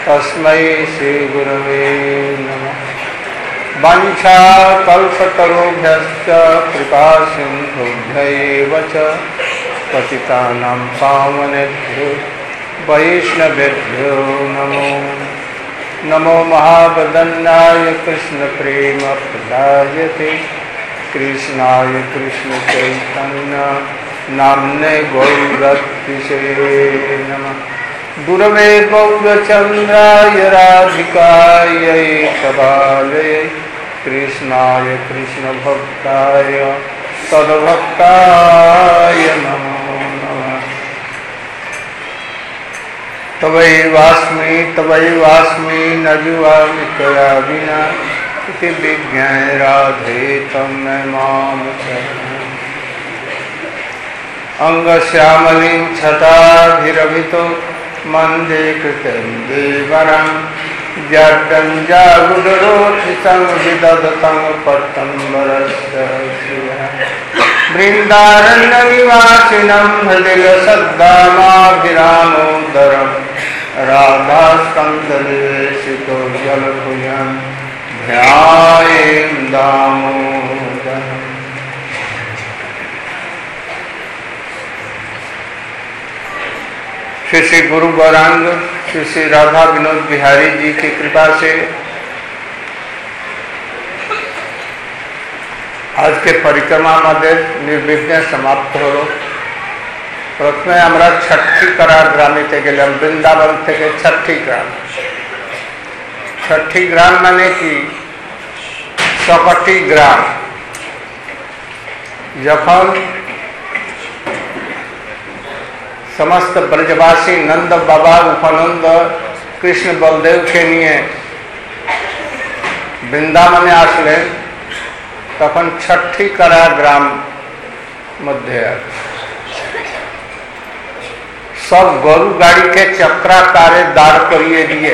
तस्मै श्री गुरवे नमः। वाञ्छाकल्पतरुभ्यश्च कृपा सिन्धुभ्यैव च पतितानां पावनेभ्यो वैष्णवेभ्यो नमो नमो। महावदन्नाय कृष्णप्रेमप्रदायते कृष्णाय कृष्णचैतन्य नाम्ने गौरतिसे नमः। गुरवे गौरचन्द्राय राधिकायै कबालये कृष्णाय कृष्णभक्ताय तद्भक्ताय नमो नमः। तवैवास्मि न जुवामि त्वया विना इति विज्ञाय राधे तन्मे मां अंगश्यामलिं छटाभिरभितो मन्दे कृतं देवरं जड्डं जागुडरोचितं विदधतं पट्टम्बरस्य वृन्दारण्यनिवासिनं हृदिलसद्दामाभिरामोदरं राधास्कन्धनिवेशितो जलभुजं ध्यायेन् दामोदरम्। श्री श्री गुरु गौरांग श्री श्री राधा विनोद बिहारी जी की कृपा से आज के परिक्रमा मध्य निर्विघ्न समाप्त हलो। प्रथमे আমরা छठी करार ग्रामीते गेलाम বৃন্দাবন থেকে छठी ग्राम। छठी ग्राम माने कि सकटी ग्राम। যখন समस्त ब्रजवासी नंद बाबा उपनंद कृष्ण बलदेव के लिए वृंदावने आसलें तखन छठी करा ग्राम मध्य सब गरु गाड़ी के चक्राकारे दाड़ करिए दिए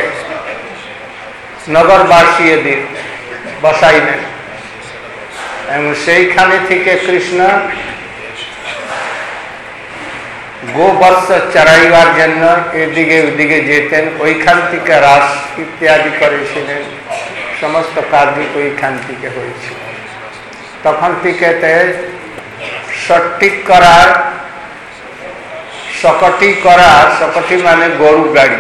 नगरवासी बसाई ने सेखाने থেকে कृष्ण गोवत्स चराइवार जन्य एदिके ओदिके जेतें ओइखान थेके रास इत्यादि करेछिलेन समस्त कार्य ओइखान थेके हयेछिल। तखन थेके षट्टी करार सकटी करार सकटी माने गरु गाड़ी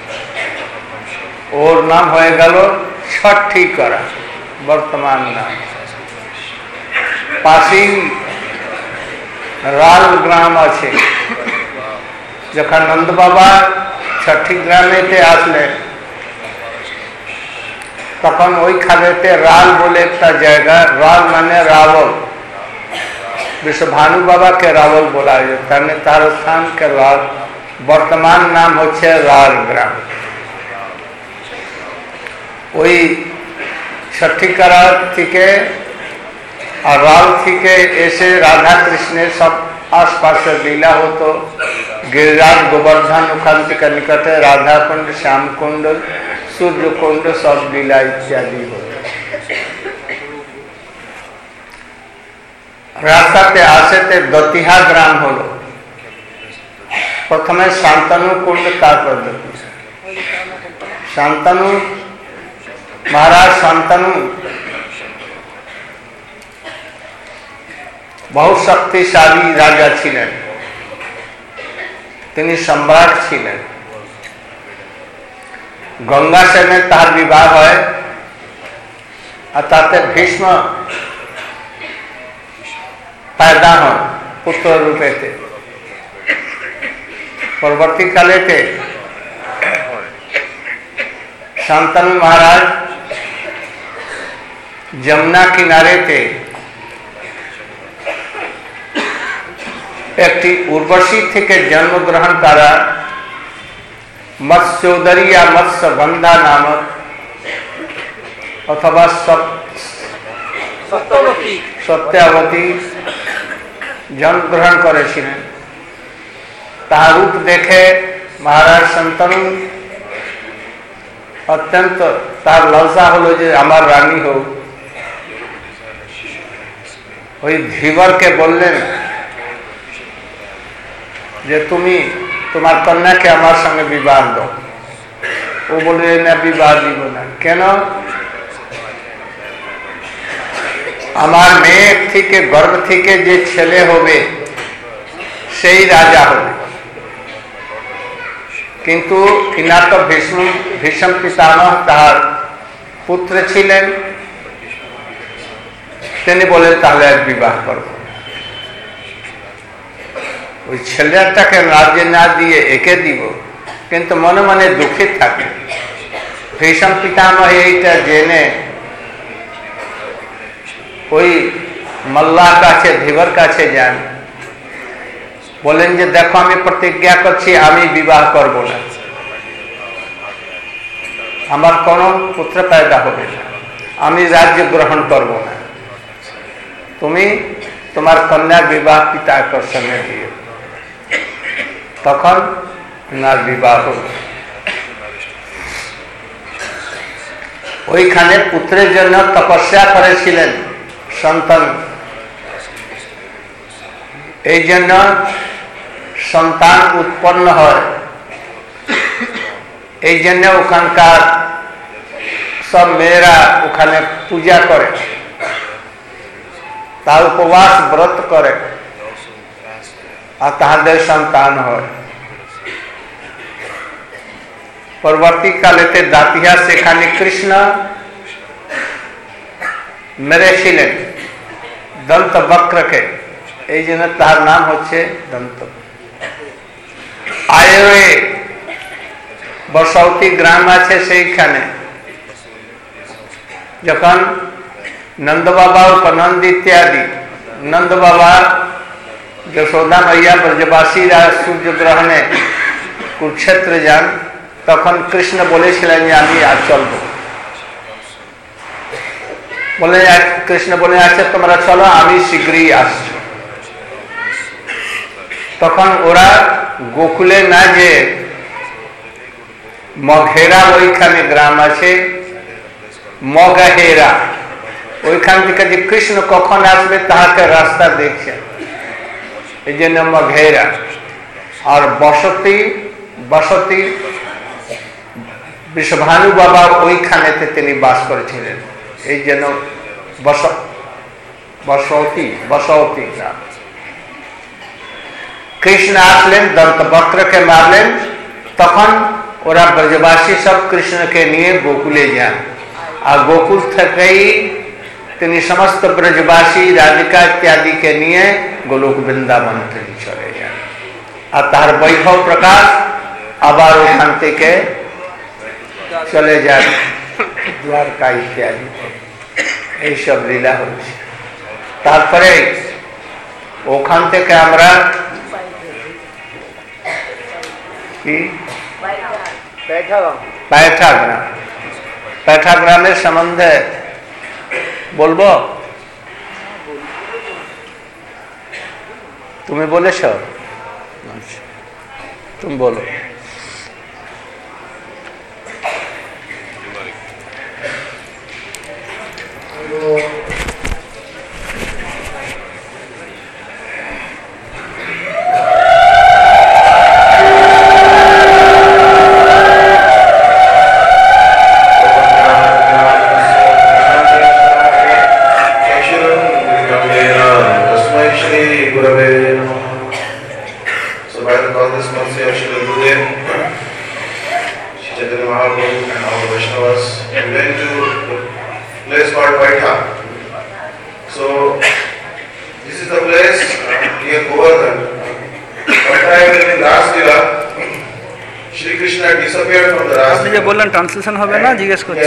और नाम हो गेल छठी करार वर्तमान नाम। पासी राल ग्राम आछे जखन नंद बाबा छठी ग्रामे आसले तखन ओइखानेते राल बोले एक जगह राल माने रावल विश्वभानु बाबा के रावल बोला जाता तार स्थान के राल वर्तमान नाम होच्छे राल ग्राम। ओई छठी करार थेके और राल थेके एसे राधा कृष्ण सब आसपास लीला हो तो गिरिराज गोवर्धन उखान के निकट राधा कुंड श्याम कुंड सूर्य कुंड सब लीला इत्यादि हो। रास्ताते आसेते दतिहा ग्राम हलो प्रथमे शांतनु कुंड तारपर शांतनु महाराज शांतनु बहुत शक्तिशाली राजा छिलेन तिनी सम्राट छिलेन। गंगा सेने तार विवाह है ताते भीष्म पैदा हो पुत्र रूपे थे परवर्ती काले थे शांतनु महाराज जमुना किनारे थे एक उर्वशी থেকে जन्म ग्रहण करा मत्स्योदरी या मत्स्यगंधा नामक अथवा सत्यावती जन्म ग्रहण करेছিলেন। तार रूप देखे महाराज शांतनु अत्यंत तार लालसा हलो जे आमार रानी हो। ওই ধীবর के बोलें যে তুমি তোমার কন্যাকে আমার সঙ্গে বিবাহ দাও। ও বলে না বিবাহ দিব না। কেন? আমার মেয়ের থেকে গর্ভ থেকে যে ছেলে হবে সেই রাজা হবে। কিন্তু ইনার তো ভীষণ পিতামহ তাহার পুত্র ছিলেন, তিনি বলেন তাহলে এক বিবাহ করব। ওই ছেলেটাকে রাজ্য না দিয়ে একে দিব, কিন্তু মনে মনে দুঃখিত থাকে। ভীষণ পিতামহ এইটা জেনে ওই মল্লার কাছে, ধীবর কাছে যান, বলেন যে দেখো আমি প্রতিজ্ঞা করছি আমি বিবাহ করব না, আমার কোনো পুত্র পয়দা হবে না, আমি রাজ্য গ্রহণ করব না, তুমি তোমার কন্যার বিবাহ পিতার সঙ্গে দিও। তখন ওনার বিবাহ হল। ওইখানে পুত্রের জন্য তপস্যা করেছিলেন সন্তান, এই জন্য সন্তান উৎপন্ন হয়। এই জন্য ওখানকার সব মেয়েরা ওখানে পূজা করে, তার উপবাস ব্রত করে, আর তাহাদের সন্তান হয়। পরবর্তীকালেতে দাতিয়া সেখানে কৃষ্ণ মেরেছিলেন দন্ত বক্রকে, এই জন্য তার নাম হচ্ছে দন্ত। আয়োরে বসৌতি গ্রাম আছে, সেইখানে যখন নন্দ বাবা উপনন্দ ইত্যাদি, নন্দ বাবা যশোदा मैया ব্রজবাসীরা সূর্য গ্রহণে কুরুক্ষেত্র যান, তখন কৃষ্ণ বলেছিলেন যে আমি আর চলব। বলে কৃষ্ণ বলে আচ্ছা তোমরা চলো, আমি শীঘ্রই আসছি। তখন ওরা গোকুলে না যে মঘেরা ওইখানে গ্রাম আছে, মগহেরা, ওইখান থেকে যে কৃষ্ণ কখন আসবে তাহাকে রাস্তা দেখছে, এই জন্য মঘেরা। আর বসতি বসতি বিশ্বভানু বাবা ওইখানেতে তিনি বাস করেছিলেন, এই জন্য বসতি বসতি গ্রাম। কৃষ্ণ আসলেন, দন্ত বক্রকে মারলেন, তখন ওরা ব্রজবাসী সব কৃষ্ণকে নিয়ে গোকুলে যান। আর গোকুল থেকেই তিনি সমস্ত ব্রজবাসী রাধিকা ইত্যাদিকে নিয়ে গোলক বৃন্দাবন তিনি চলে যান। আর তার বৈভব প্রকাশ আবার ওখান থেকে চলে যান দ্বারকা ইত্যাদি, এইসব লীলা হচ্ছে। তারপরে ওখান থেকে আমরা কি पैठा ग्रामेर सम्बन्धे बोलबो? तुम्हें बोलेছো? तुम बोलो। ट्रांसलेशन হবে না জিজ্ঞেস করছি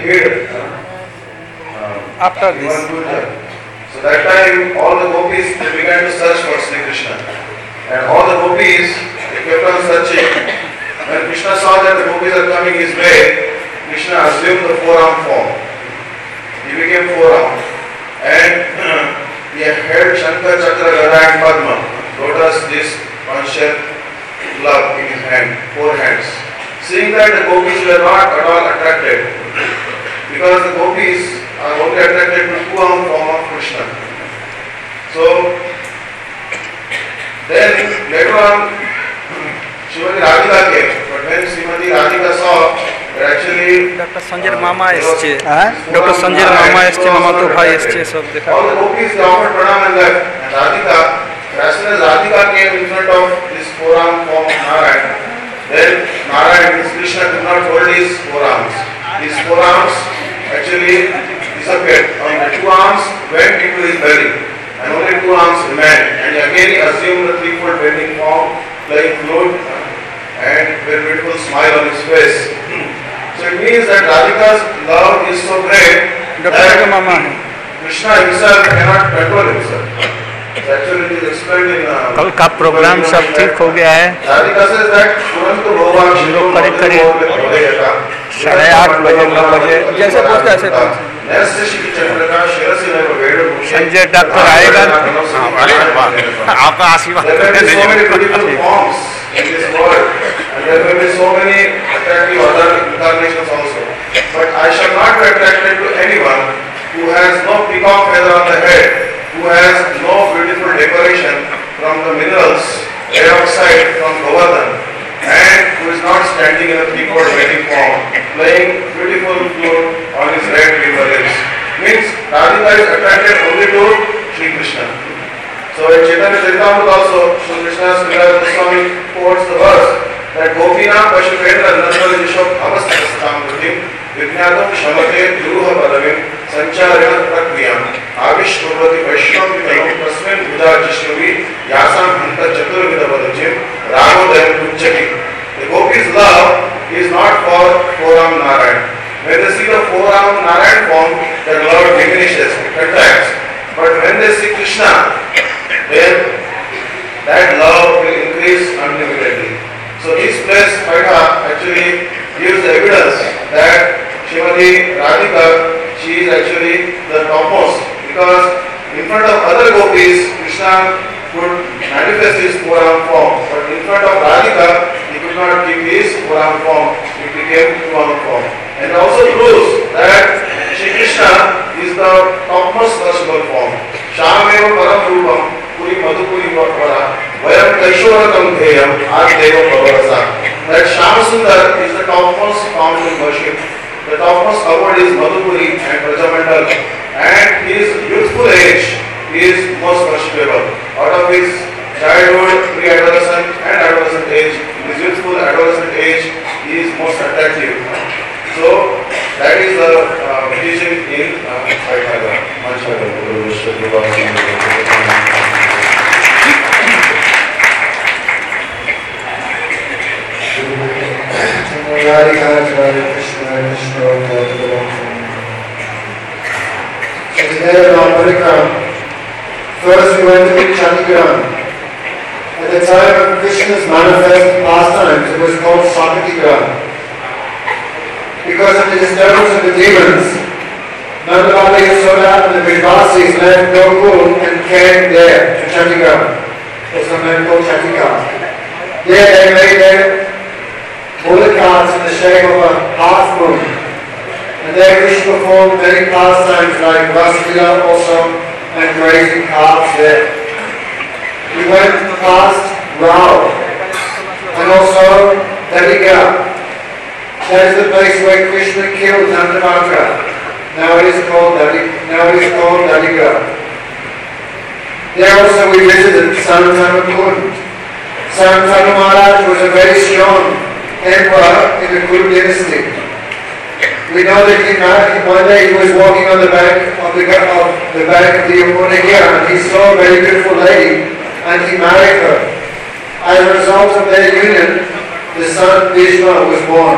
after this. So that time all the gopis they began to search for Sri Krishna, and all the gopis they kept on searching. When Krishna saw that the gopis are coming his way, Krishna assumed the four-arm form. He became four-arm, and he held Shankar, Chakra, Gada and Padma, lotus, this one-shaped glove in his hand, four hands. Seeing that the gopis were not at all attracted, because the gopis are only attracted to two-arm form of Krishna. So then later on Srimati Radhika came, but when Srimati Radhika saw that doctor সঞ্জয়ের মামা এসছে, হ্যাঁ doctor সঞ্জয়ের মামা এসছে, মামাতো ভাই এসছে, সব দেখা। all the gopis they offered pranam and left. And Radhika, as soon as Radhika came in front of this forearm form of Narayan, then Narayan, this Krishna could not hold his forearms. His forearms actually disappeared. On the two arms went into his belly, and only two arms remained. And again he assumed the threefold bending form, playing flute, and very beautiful smile on his face. So it means that Radhika's love is so great doctor का that मामा है। Krishna himself cannot control himself. So actually it is explained in कल का programme सब ठीक हो गया है। Radhika says that तुरंत भगवान हम लोग करीब करीब 8:30 बजे 9 बजे जैसे पूछते ऐसे संजय डॉक्टर आएगा। आपका आशीर्वाद in this world, and there will be so many attractive other incarnations also. But I shall not be attracted to anyone who has no peacock feather on the head, who has no beautiful decoration from the minerals, dioxide from Govardhan, and who is not standing in a three-fold wedding form, playing beautiful flute on his red river lips. Means Radhika is attracted only to Sri Krishna. So in Chaitanya Charitamrita also, Sri Krishna Srila Goswami quotes the verse that Gopina Pashupendra Nandala Yishok Avasthastam Kritim Vijnadam Shamate Duruha Padavim Sancharya Prakriyam Avishkurvati Vaishnav Vitanam Tasmin Buddha Jishnuvi Yasam Anta Chaturvida Padajim Ragodayam Kunchaki. The Gopi's love is not for forearm Narayan. When they see the forearm Narayan form, their love diminishes, it contracts. But when they see Krishna, then that love will increase unlimitedly. So this place, Paitha, actually gives the evidence that Srimati Radhika, she is actually the topmost, because in front of other gopis, Krishna could manifest his forearm form, but in front of Radhika, he could not keep his forearm form, it became two-arm form. And also proves that Shri Krishna is the topmost possible form. Shameva param rupam puri madhupuri vara vayam kaishwaratam dheyam adeva pavarasa. That Shamasundar is the topmost form in worship. The topmost award is Madhupuri and Brajamandal, and his youthful age is most worshipable. Out of his childhood, pre-adolescent and adolescent age, his youthful adolescent age, he is most attractive. So that is the teaching in Vaidhava. Today on our Parikram, first we went to Chandigarh. At the time of Krishna's manifest pastimes, it was called Sakatigram. Because of the disturbance of the demons, Nandavali, Yasoda and the Vishvasis left Gokul and came there to Chandigarh. It's a man called Chandigarh. There they made their bullock carts in the shape of a half moon. And there Krishna performed many pastimes like Rasleela also and grazing calves there. We went past Rao and also Daligarh. That is the place where Krishna killed Nandamatra. Now it is called Daligarh. There also we visited Sanatana Kund. Sanatana Maharaj was a very strong emperor in the Kuru dynasty. We know that one day he was walking on the bank of the Yamuna here, and he saw a very beautiful lady and he married her. As a result of their union, the son Bhishma was born.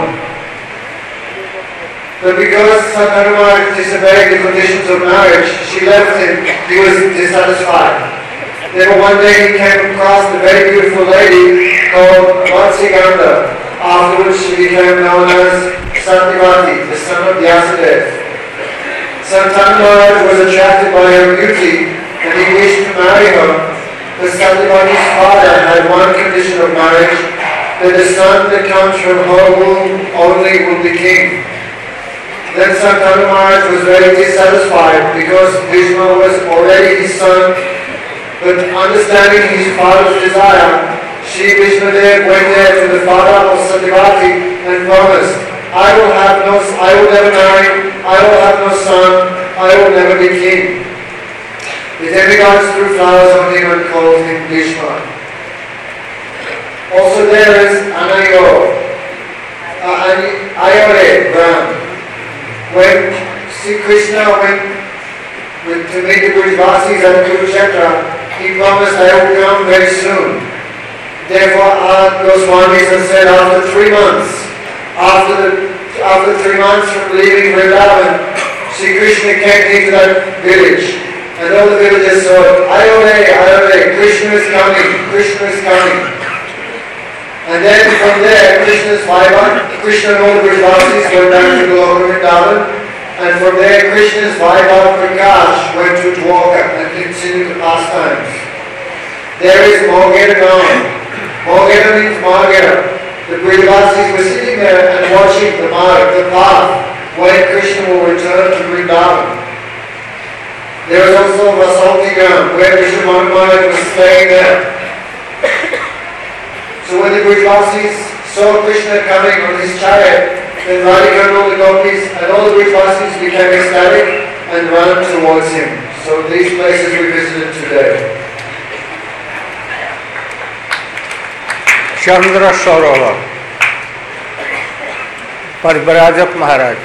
But because Sankarama disobeyed the conditions of marriage, she left him. He was dissatisfied. Then one day he came across a very beautiful lady called Matsiganda. Afterwards she became known as Santivati, the son of Vyasadeva. Santanamara was attracted by her beauty and he wished to marry her. But Santivati's father had one condition of marriage, that the son that comes from her womb only will be king. Then Santanu Maharaj was very dissatisfied because Bhishma was already his son, but understanding his father's desire, Shri Vishnudev went there to the father of Satyavati and promised, I will never marry, I will have no son, I will never be king. The demigods threw flowers on him and called him Bhishma. Also there is Ayore Ram. When Sri Krishna went to meet the Brajvasis at Kurukshetra, he promised, I will come very soon. Therefore, our Goswamis have said after 3 months, after 3 months from leaving Vrindavan, Sri Krishna came into that village, and all the villagers saw, Ayore, Krishna is coming, Krishna is coming. And then from there, Krishna and all the Brajvasis went back to Goloka Vrindavan, and from there, Krishna's Vaibhav Prakash went to Dwarka and continued the pastimes. There is Morgeta Ram. Morgeta means Margeta. The Brajvasis were sitting there and watching the path when Krishna will return to Vrindavan. There is also Rasaltigram, where Krishna Maharaj was staying there. So when the Brajvasis saw Krishna coming on his chariot, then Radhika and all the gopis and all the Brajvasis became ecstatic and ran towards him. So these places we visited today. चंद्र सरोवर पर विराजक महाराज।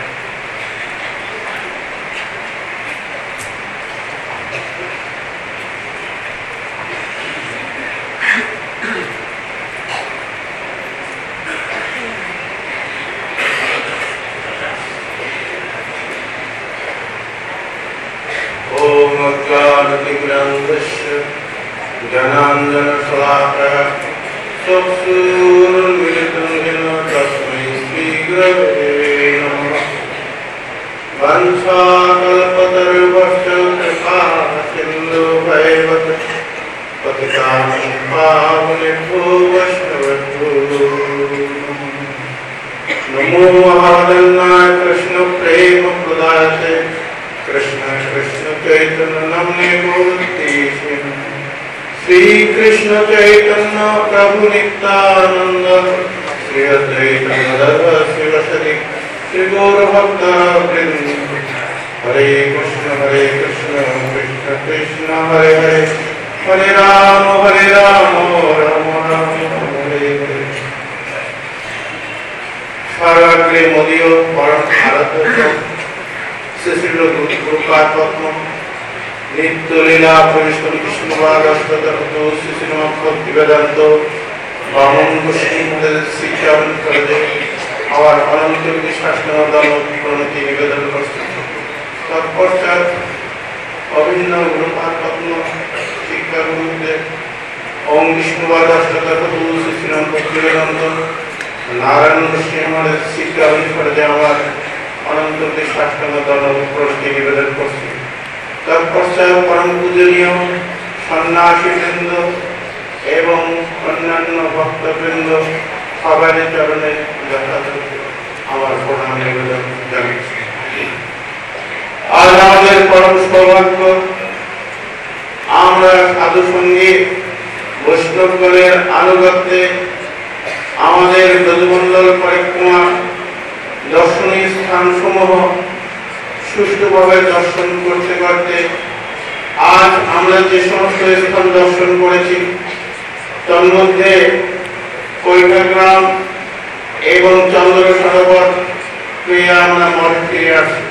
ओम अज्ञानतिमिरन्धस्य ज्ञानाञ्जनशलाकया चक्षुरुन्मिलितं येन तस्मै श्रीगुरवे नमः। वंशाकल्पतरुभ्यश्च कृपासिन्धुभ्यैव पतितानां पावनेभ्यो वैष्णवेभ्यो नमो महादन्नाय कृष्ण प्रेम प्रदायते कृष्ण कृष्ण चैतन्य नाम्ने गौरती श्री कृष्ण चैतन्य प्रभु नित्यानंद श्री अद्वैत शिवसदि श्री गौर भक्त वृंद हरे कृष्ण कृष्ण कृष्ण हरे हरे हरे राम राम राम हरे हरे। साराग्रे मोदियो परम भारत श्रील गुरुपात्म नित्य लीला प्रविष्ट कृष्णवाद श्री वेदांत बामन गोस्वामी शिक्षा करे और अनंत शास्त्र प्रणति निवेदन तत्पश्चात अभिन्न गुरुपात्म शिक्षा गुरुदेव ओम विष्णुवाद श्रीराम भक्ति वेदांत नारायण गोस्वामी शिक्षा करे अनंत शास्त्र प्रणति निवेदन कर तत्पश्चात परम पूजनीय सन्यासी वृंद एवं अन्यान्य भक्तवृंद सबाई चरणे प्रणाम निवेदन जानाচ্ছি। आज আমাদের परम सौभाग्य আমরা সাধু সঙ্গীত বৈষ্ণবগণের আনুগত্যে আমাদের ব্রজমণ্ডল পরিক্রমা দর্শনীয় স্থানসমূহ সুষ্ঠুভাবে দর্শন করতে করতে আজ আমরা যে সমস্ত স্থান দর্শন করেছি তার মধ্যে কৈলাগ্রাম এবং চন্দ্র সরোবর পেয়ে আমরা মঠ ফিরে আসি।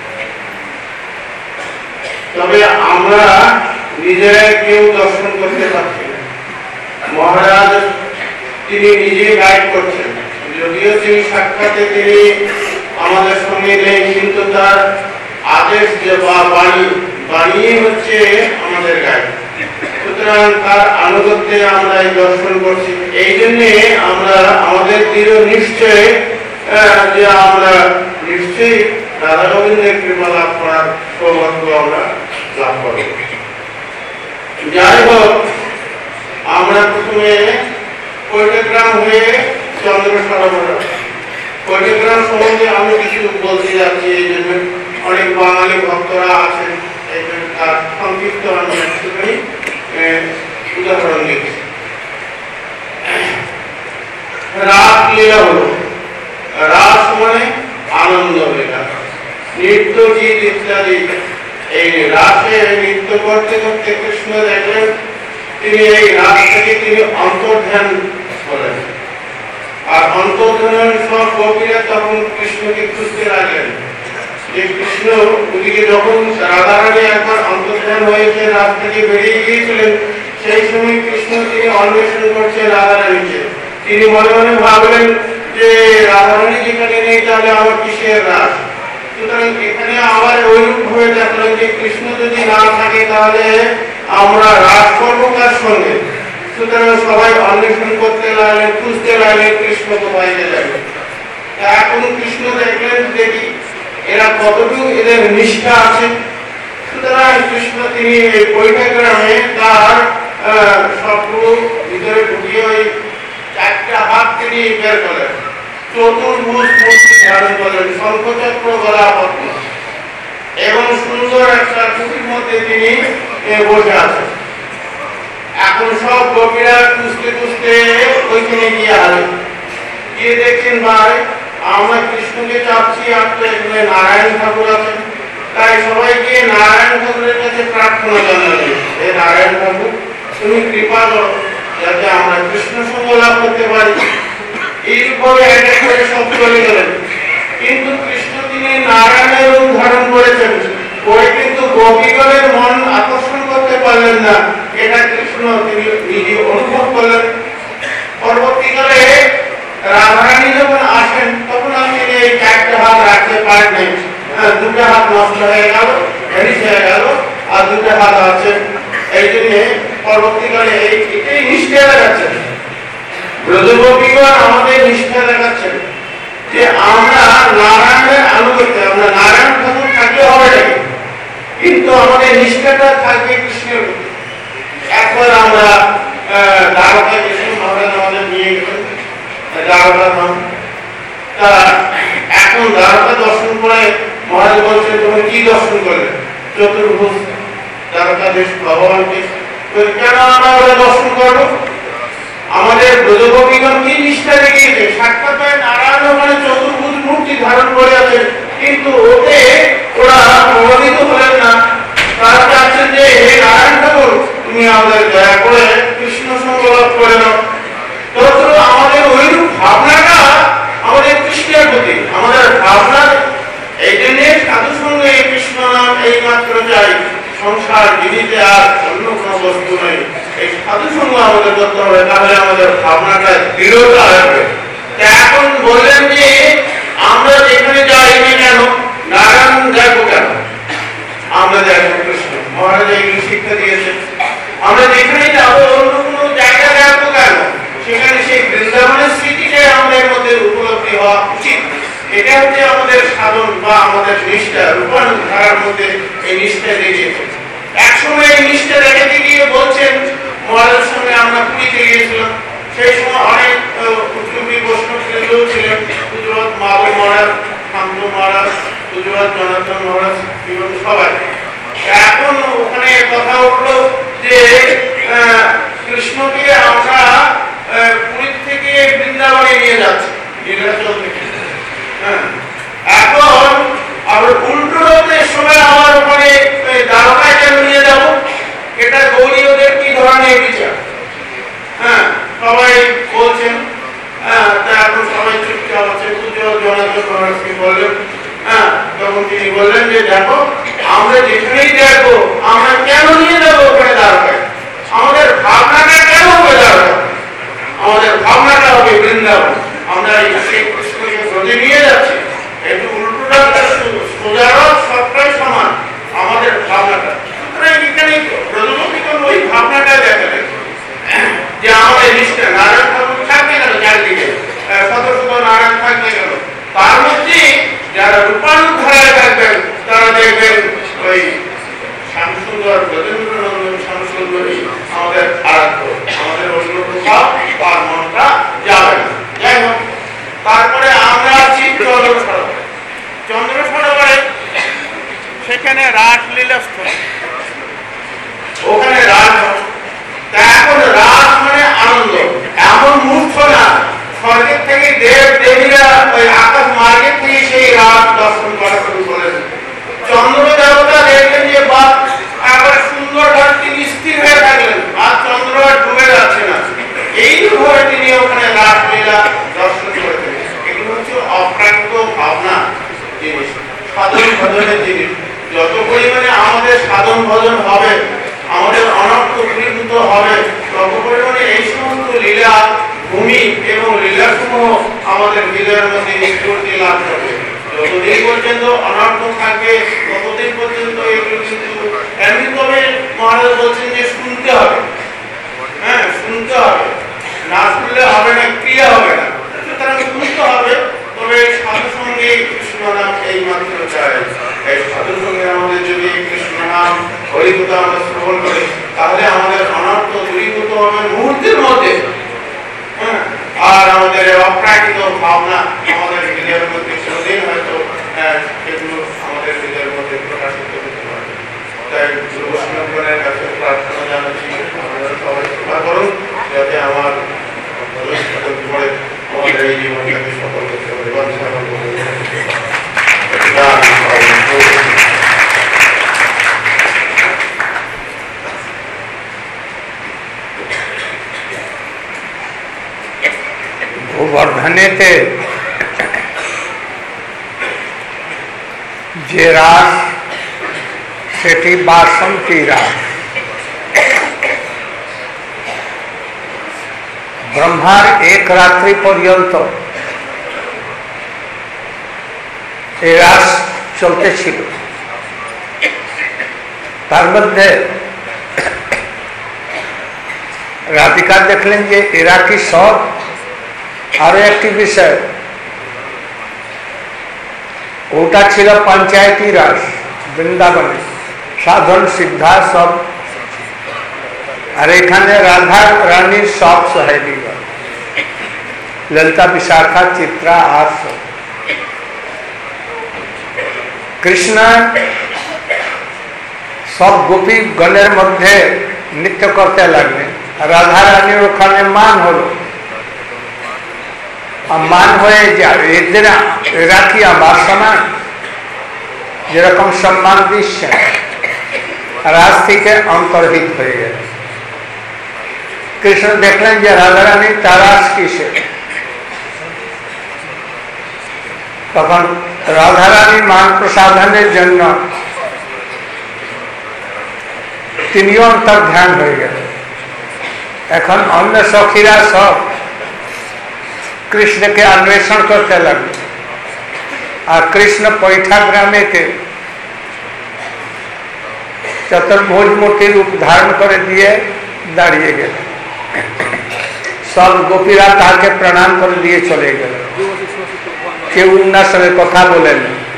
তবে আমরা নিজেরা কেউ দর্শন করতে পারছি না। মহারাজ তিনি নিজে গাইড করছেন, যদিও তিনি সাক্ষাতে তিনি আমাদের সঙ্গে নেই, কিন্তু তার আদেশ বা বাণী হচ্ছে আমাদের গাইড। সুতরাং তার আনুগত্যে আমরা এই দর্শন করছি। এই জন্যে আমরা আমাদের দৃঢ় নিশ্চয় যে আমরা নিশ্চয়ই রাধা গোবিন্দের কৃপা লাভ করার সৌভাগ্য আমরা লাভ করব। যাই হোক, আমরা প্রথমে কৈলাগ্রাম হয়ে চন্দ্র সরোবর। কৈলাগ্রাম সম্বন্ধে আমি কিছু বলতে যাচ্ছি, এই জন্য অনেক বাঙালি ভক্তরা আছেন, এই জন্য তার সংক্ষিপ্ত আমি একটুখানি উদাহরণ দিচ্ছি। রাস লীলা হল, রাস মানে আনন্দ লীলা, নৃত্য গীত ইত্যাদি। এই রাসে নৃত্য করতে করতে কৃষ্ণ দেখলেন তিনি এই রাস থেকে তিনি অন্তর্ধান করেন। আর অন্তর্ধানের সব গোপীরা তখন কৃষ্ণকে খুঁজতে লাগলেন যে কৃষ্ণ ওদিকে যখন রাধারানী একবার অন্তর্ধান হয়েছে রাত থেকে বেরিয়ে গিয়েছিলেন, সেই সময় কৃষ্ণ তিনি অন্বেষণ করছেন রাধারানীকে। তিনি মনে মনে ভাবলেন যে রাধারানী যেখানে নেই তাহলে আমার কিসের রাস। সুতরাং এখানে আবার ওইরূপ ভাবে দেখলেন যে কৃষ্ণ যদি না থাকে তাহলে আমরা রাস করবো কার সঙ্গে। সুতরাং সবাই অন্বেষণ করতে লাগলেন, খুঁজতে লাগলেন কৃষ্ণ কোথায় গেলেন। এখন কৃষ্ণ দেখলেন দেখি এরা কতটুকু এদের নিষ্ঠা আছে। সুতরাং কৃষ্ণ তিনি বৈঠক গ্রামে তার সবগুলো ভিতরে ঢুকিয়ে ওই 4টা হাত তিনি বের করলেন, চতুর্ভুজ মূর্তি ধারণ করলেন, শঙ্খচক্র গলা পদ্ম, এবং সুন্দর একটা কুটির মধ্যে তিনি বসে আছেন। এখন সব গোপীরা খুঁজতে খুঁজতে ওইখানে গিয়ে হারেন, গিয়ে দেখছেন ভাই আমরা কৃষ্ণকে চাচ্ছি, আর তো এখানে নারায়ণ ঠাকুর আছেন। তাই সবাই গিয়ে নারায়ণ ঠাকুরের কাছে প্রার্থনা জানালেন, হে নারায়ণ ঠাকুর তুমি কৃপা করো যাতে আমরা কৃষ্ণ সঙ্গ লাভ করতে পারি। এইভাবে এক এক করে সব চলে গেলেন। কিন্তু কৃষ্ণ তিনি নারায়ণের রূপ ধারণ করেছেন, ওই কিন্তু গোপীগণের মন আকর্ষণ করতে পারলেন না। এটা কৃষ্ণ তিনি নিজে অনুভব করলেন। পরবর্তীকালে রাধারানী যখন আসেন তখন আমি এই 4টা হাত রাখতে পারেন, 2টা হাত নষ্ট হয়ে গেল, ভেরিস হয়ে গেল, আর 2টা হাত আছে। এই জন্য পরবর্তীকালে এটাই নিষ্ঠা দেখাচ্ছেন ব্রজগোপীগণ, আমাদের নিষ্ঠা দেখাচ্ছেন যে আমরা নারায়ণের আনুগত্য, আমরা নারায়ণ ঠাকুর থাকলে হবে নাকি, কিন্তু আমাদের নিষ্ঠাটা থাকবে কৃষ্ণের প্রতি। একবার আমরা দ্বারকা গেছি, মহারাজ আমাদের নিয়ে গেলেন দ্বারকা ধাম। তা এখন দ্বারকা দর্শন করে মহারাজ বলছে তুমি কি দর্শন করলে? চতুর্ভুজ দ্বারকাধীশ ভগবানকে। কেন আমরা ওরা দর্শন করবো? আমাদের ব্রজগোপীগণ কি নিষ্ঠা দেখিয়েছে, সাক্ষাৎ নারায়ণ ওখানে চতুর্ভুজ মূর্তি ধারণ করে আছে, কিন্তু ওতে ওরা প্রভাবিত হলেন না। তারা চাচ্ছেন যে হে নারায়ণ ঠাকুর তুমি আমাদের দয়া করে কৃষ্ণ সঙ্গ লাভ করে নাও। তো আমাদের ওইরূপ ভাবনাটা আমাদের কৃষ্ণের প্রতি, আমাদের ভাবনার এই জন্য সাধু সঙ্গে কৃষ্ণ নাম এইমাত্র চাই, সংসার জীবিতে আর অন্য কোনো বস্তু নেই। এই সাধু সঙ্গ আমাদের করতে হবে, তাহলে আমাদের ভাবনাটা দৃঢ়তা আসবে। এখন বললেন যে আমরা যেখানে যাই না কেন নারায়ণ দেখবো কেন, আমরা দেখবো কৃষ্ণ। মহারাজ এইগুলো শিক্ষা দিয়েছেন। আমরা যেখানে যাবো অন্য কোনো জায়গা দেখবো কেন, সেখানে সেই বৃন্দাবনের স্মৃতিটাই আমাদের মধ্যে উপলব্ধি হওয়া উচিত। এটা হচ্ছে আমাদের সাধন বা আমাদের নিষ্ঠা। রূপায়ণ ধারার মধ্যে এই নিষ্ঠা দেখিয়েছে। একসময় এই নিষ্ঠা দেখাতে গিয়ে বলছেন মহারাজের সঙ্গে আমরা পুরীতে গিয়েছিলাম, সেই সময় অনেক উচ্চবী বৈষ্ণব কেন্দ্র ছিলেন, গুজরাট মাবু মহারাজ, শান্ত মহারাজ, গুজরাট জনার্দন মহারাজ, এবং সবাই। এখন ওখানে কথা উঠলো যে কৃষ্ণকে আমরা পুরীর থেকে বৃন্দাবনে নিয়ে যাচ্ছি নীলাচল থেকে। এখন আবার উল্টো রথের সময় আমার ওখানে দ্বারকায় কেন নিয়ে যাব? এটা গৌরীয়দের কি ধরনের বিচার? সবাই বলছেন। এখন সবাই চুপচাপ আছে। জনার্দন মহারাজকে বললেন, তখন তিনি বললেন যে দেখো আমরা যেখানেই দেখবো আমরা কেন নিয়ে যাবো ওখানে দ্বারকায়? আমাদের ভাবনাটা কেন হবে দ্বারকা? আমাদের ভাবনাটা হবে বৃন্দাবন। আমরা সেই কৃষ্ণকে ব্রজে নিয়ে যাচ্ছি, একটু উল্টোটা সোজা রথ সবটাই সমান আমাদের ভাবনাটা। সুতরাং এখানে ব্রজগোপীগণ ওই ভাবনাটা দেখালেন যে আমাদের নিষ্ঠা নারায়ণ ঠাকুর থাকবে কেন চারদিকে, শত শত নারায়ণ থাকবে কেন, তার মধ্যে যারা রূপায়ণ ধারায় থাকবেন তারা দেখবেন ওই শ্যামসুন্দর ব্রজেন্দ্রনন্দন শ্যামসুন্দরী আমাদের আরাধ্য, আমাদের অন্য কোথাও তার মনটা যাবে না। যাই হোক, তারপরে আমরা আছি চন্দ্র সরোবরে। চন্দ্র সরোবরে সেখানে রাসলীলা স্থল, ওখানে রাস। এখন রাস মানে আনন্দ, এমন মূর্ছ না স্বর্গের থেকে দেব দেবীরা ওই আকাশ মার্গের থেকে সেই রাত দর্শন করা শুরু করেন। চন্দ্র দেবতা দেখলেন যে বাদ একবার সুন্দরভাবে তিনি স্থির হয়ে থাকলেন, আর চন্দ্র আর ডুবে যাচ্ছে না। এইভাবে তিনি ওখানে রাসলীলা দর্শন করেছেন। এগুলো হচ্ছে অপ্রাপ্ত ভাবনা জিনিস, সাধন ভজনের জিনিস। যত পরিমাণে আমাদের সাধন ভজন হবে, আমাদের অনর্থ দূরীভূত হবে, তত পরিমাণে এই সমস্ত লীলা ভূমি এবং লীলাসমূহ আমাদের হৃদয়ের মধ্যে নিষ্পত্তি লাভ করবে। যতদিন পর্যন্ত অনর্থ থাকবে ততদিন পর্যন্ত এগুলো কিন্তু এমনি। তবে মহারাজ বলছেন যে শুনতে হবে, হ্যাঁ শুনতে হবে, না শুনলে হবে না, ক্রিয়া হবে না, সুতরাং শুনতে হবে। তবে সাধু সঙ্গে কৃষ্ণ নাম এই মাত্র চাই। এই সাধু সঙ্গে আমাদের যদি কৃষ্ণ নাম হরিকথা আমরা শ্রবণ করি, তাহলে আমাদের অনর্থ দূরীভূত হবে মুহূর্তের মধ্যে। আর আমাদের অপ্রাকৃত ভাবনা আমাদের হৃদয়ের মধ্যে কোনদিন হয়তো এগুলো আমাদের হৃদয়ের মধ্যে প্রকাশিত হতে পারে। তাই বৈষ্ণবগণের কাছে প্রার্থনা জানাচ্ছি, আপনারা সবাই কৃপা করুন যাতে আমার আমাদের এই জীবনটাকে সফল করতে পারে। গোবর্ধনেতে যে রাস সেটি বাসন্তী রাস। ব্রহ্মার এক রাত্রি পর্যন্ত এই রাস চলতেছিল। তার মধ্যে রাধিকা দেখলেন যে এরা কি সব। আরো একটি বিষয়, ওটা ছিল পঞ্চায়েতি রাস বৃন্দাবনে, সাধন সিদ্ধা সব। আর এখানে রাধা রানীর সব সহেলি, ললিতা বিশাখা চিত্রা আর সব। কৃষ্ণ সব গোপী গণের মধ্যে নৃত্য করতে লাগলেন। রাধা রানীর ওখানে মান হলো, মান হয়ে যাবে। এরা কি আমার সমান, যেরকম সম্মান দিচ্ছে, রাজ থেকে অন্তর্হিত হয়ে গেল। কৃষ্ণ দেখলেন যে রাধারানী তারাস কিসে। তখন রাধারানী মান প্রসাধনের জন্য তিনিও অন্তর্ধান হয়ে গেলেন। এখন অন্য সখীরা সব কৃষ্ণকে अन्वेषण করতে লাগলো। আর কৃষ্ণ পৈঠা গ্রামেতে চতুর্ভুজ মূর্তি রূপ ধারণ করে দিয়ে দাঁড়িয়ে গেল। সব গোপীরা তাকে প্রণাম করে দিয়ে চলে গেল, কেউ উনার সঙ্গে কথা বলেন।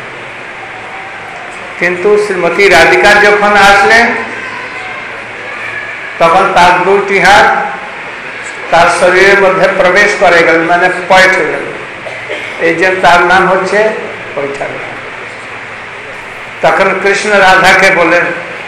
কিন্তু শ্রীমতী রাধিকা যখন আসলেন তখন তার দুটি হাত তার শরীরের মধ্যে প্রবেশ করে গেল, মানে পয়ঠ হয়ে গেল। এই জন্য তার নাম হচ্ছে পৈঠা। তখন কৃষ্ণ রাধাকে বলেন,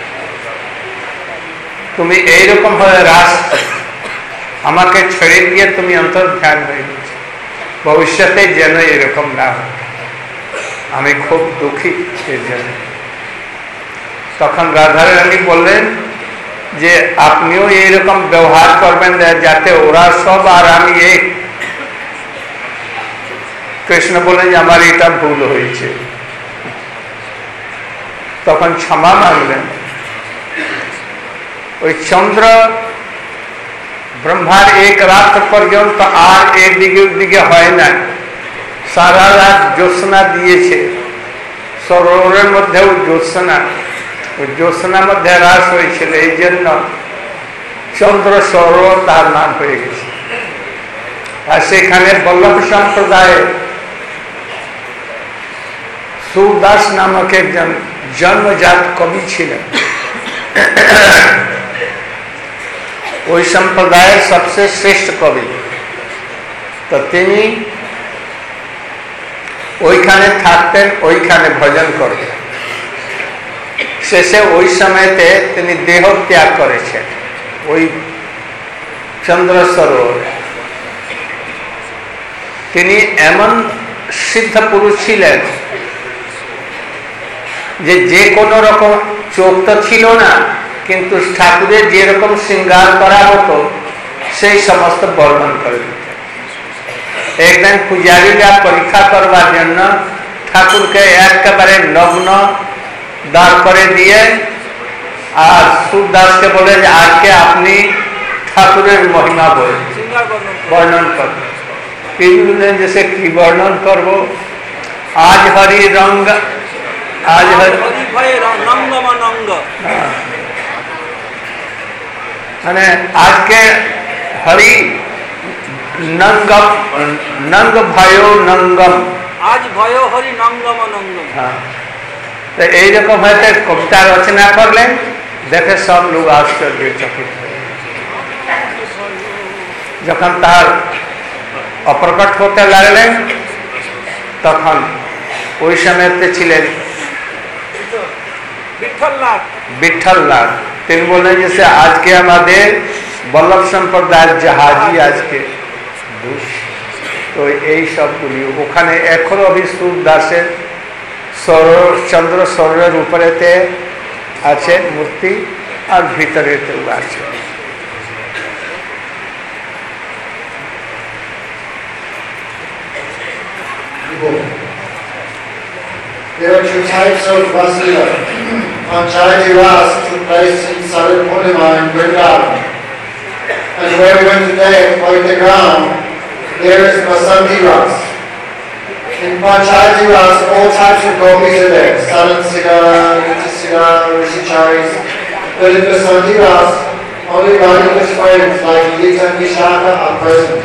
তুমি এইরকম ভাবে রাস আমাকে ছেড়ে দিয়ে তুমি অন্তর্ধান হয়ে গেছো, ভবিষ্যতে যেন এরকম না হয়, আমি খুব দুঃখী এর জন্য। তখন রাধারানী বললেন যে আপনিও এইরকম ব্যবহার করবেন যাতে ওরা সব আর আমি এক। কৃষ্ণ বলেন যে আমার এটা ভুল হয়েছে। তখন ক্ষমা মাগলেন। ওই চন্দ্র ব্রহ্মার এক রাত পর্যন্ত আর একদিকে দিকে হয় না, সারা রাত জ্যোৎস্না দিয়েছে। সরোবরের মধ্যেও জ্যোৎস্না, ওই জ্যোৎস্নার মধ্যে হ্রাস হয়েছিল, এই জন্য চন্দ্র সরোবর তার নাম হয়ে গেছে। আর সেখানে বল্লভ সম্প্রদায়ে সুদাস নামক একজন জন্মজাত কবি ছিলেন। ওই সম্প্রদায়ের সবচেয়ে শ্রেষ্ঠ কবি। তো তিনি ওইখানে থাকতেন, ওইখানে ভজন করতেন। শেষে ওই সময়তে তিনি দেহ ত্যাগ করেছেন ওই চন্দ্র সরোবরে। তিনি এমন সিদ্ধ পুরুষ ছিলেন যে কোনো রকম চোখ তো ছিল না, কিন্তু ঠাকুরের যেরকম শৃঙ্গার করা হতো সেই সমস্ত বর্ণন করে দিত। একদিন পূজারীরা পরীক্ষা করবার জন্য ঠাকুরকে একেবারে নগ্ন দাঁড় করে দিয়ে আর সুরদাসকে বলে যে আজকে আপনি ঠাকুরের মহিমা বর্ণন করবেন। जैसे की वर्णन करबो, आज हरि रंग, आज हरि माने आज के हरि नंगम नंग भयो नंगम, आज भयो हरि नंगम नंगम। हाँ, तो এই রকম হয়তো কবিতা রচনা করলেন, দেখে সব লোক আশ্চর্যচকিত। যখন তার অপ্রকট হতে লাগলেন তখন ওই সময়তে ছিলেন বিঠ্ঠলনাথ। তিনি বললেন যে আজকে আমাদের বল্লভ সম্প্রদায়ের জাহাজি আজকে তো এই সবগুলি ওখানে এখনো অভিষুর দাসের চন্দ্র সৌরের উপরেতে আছে মূর্তি আর ভিতরেতেও আছে। There are two types of Vasila. Panchayati Ras took place in Sarat Purnima in Vrindavan. And where we went today, on the ground, there is Vasanti Ras. In Panchayati Ras, all types of gopis are there. Saransika, Nitisika, Rishicharis. But in Vasanti Ras, only Radhika's friends like Lita and Vishaka are present.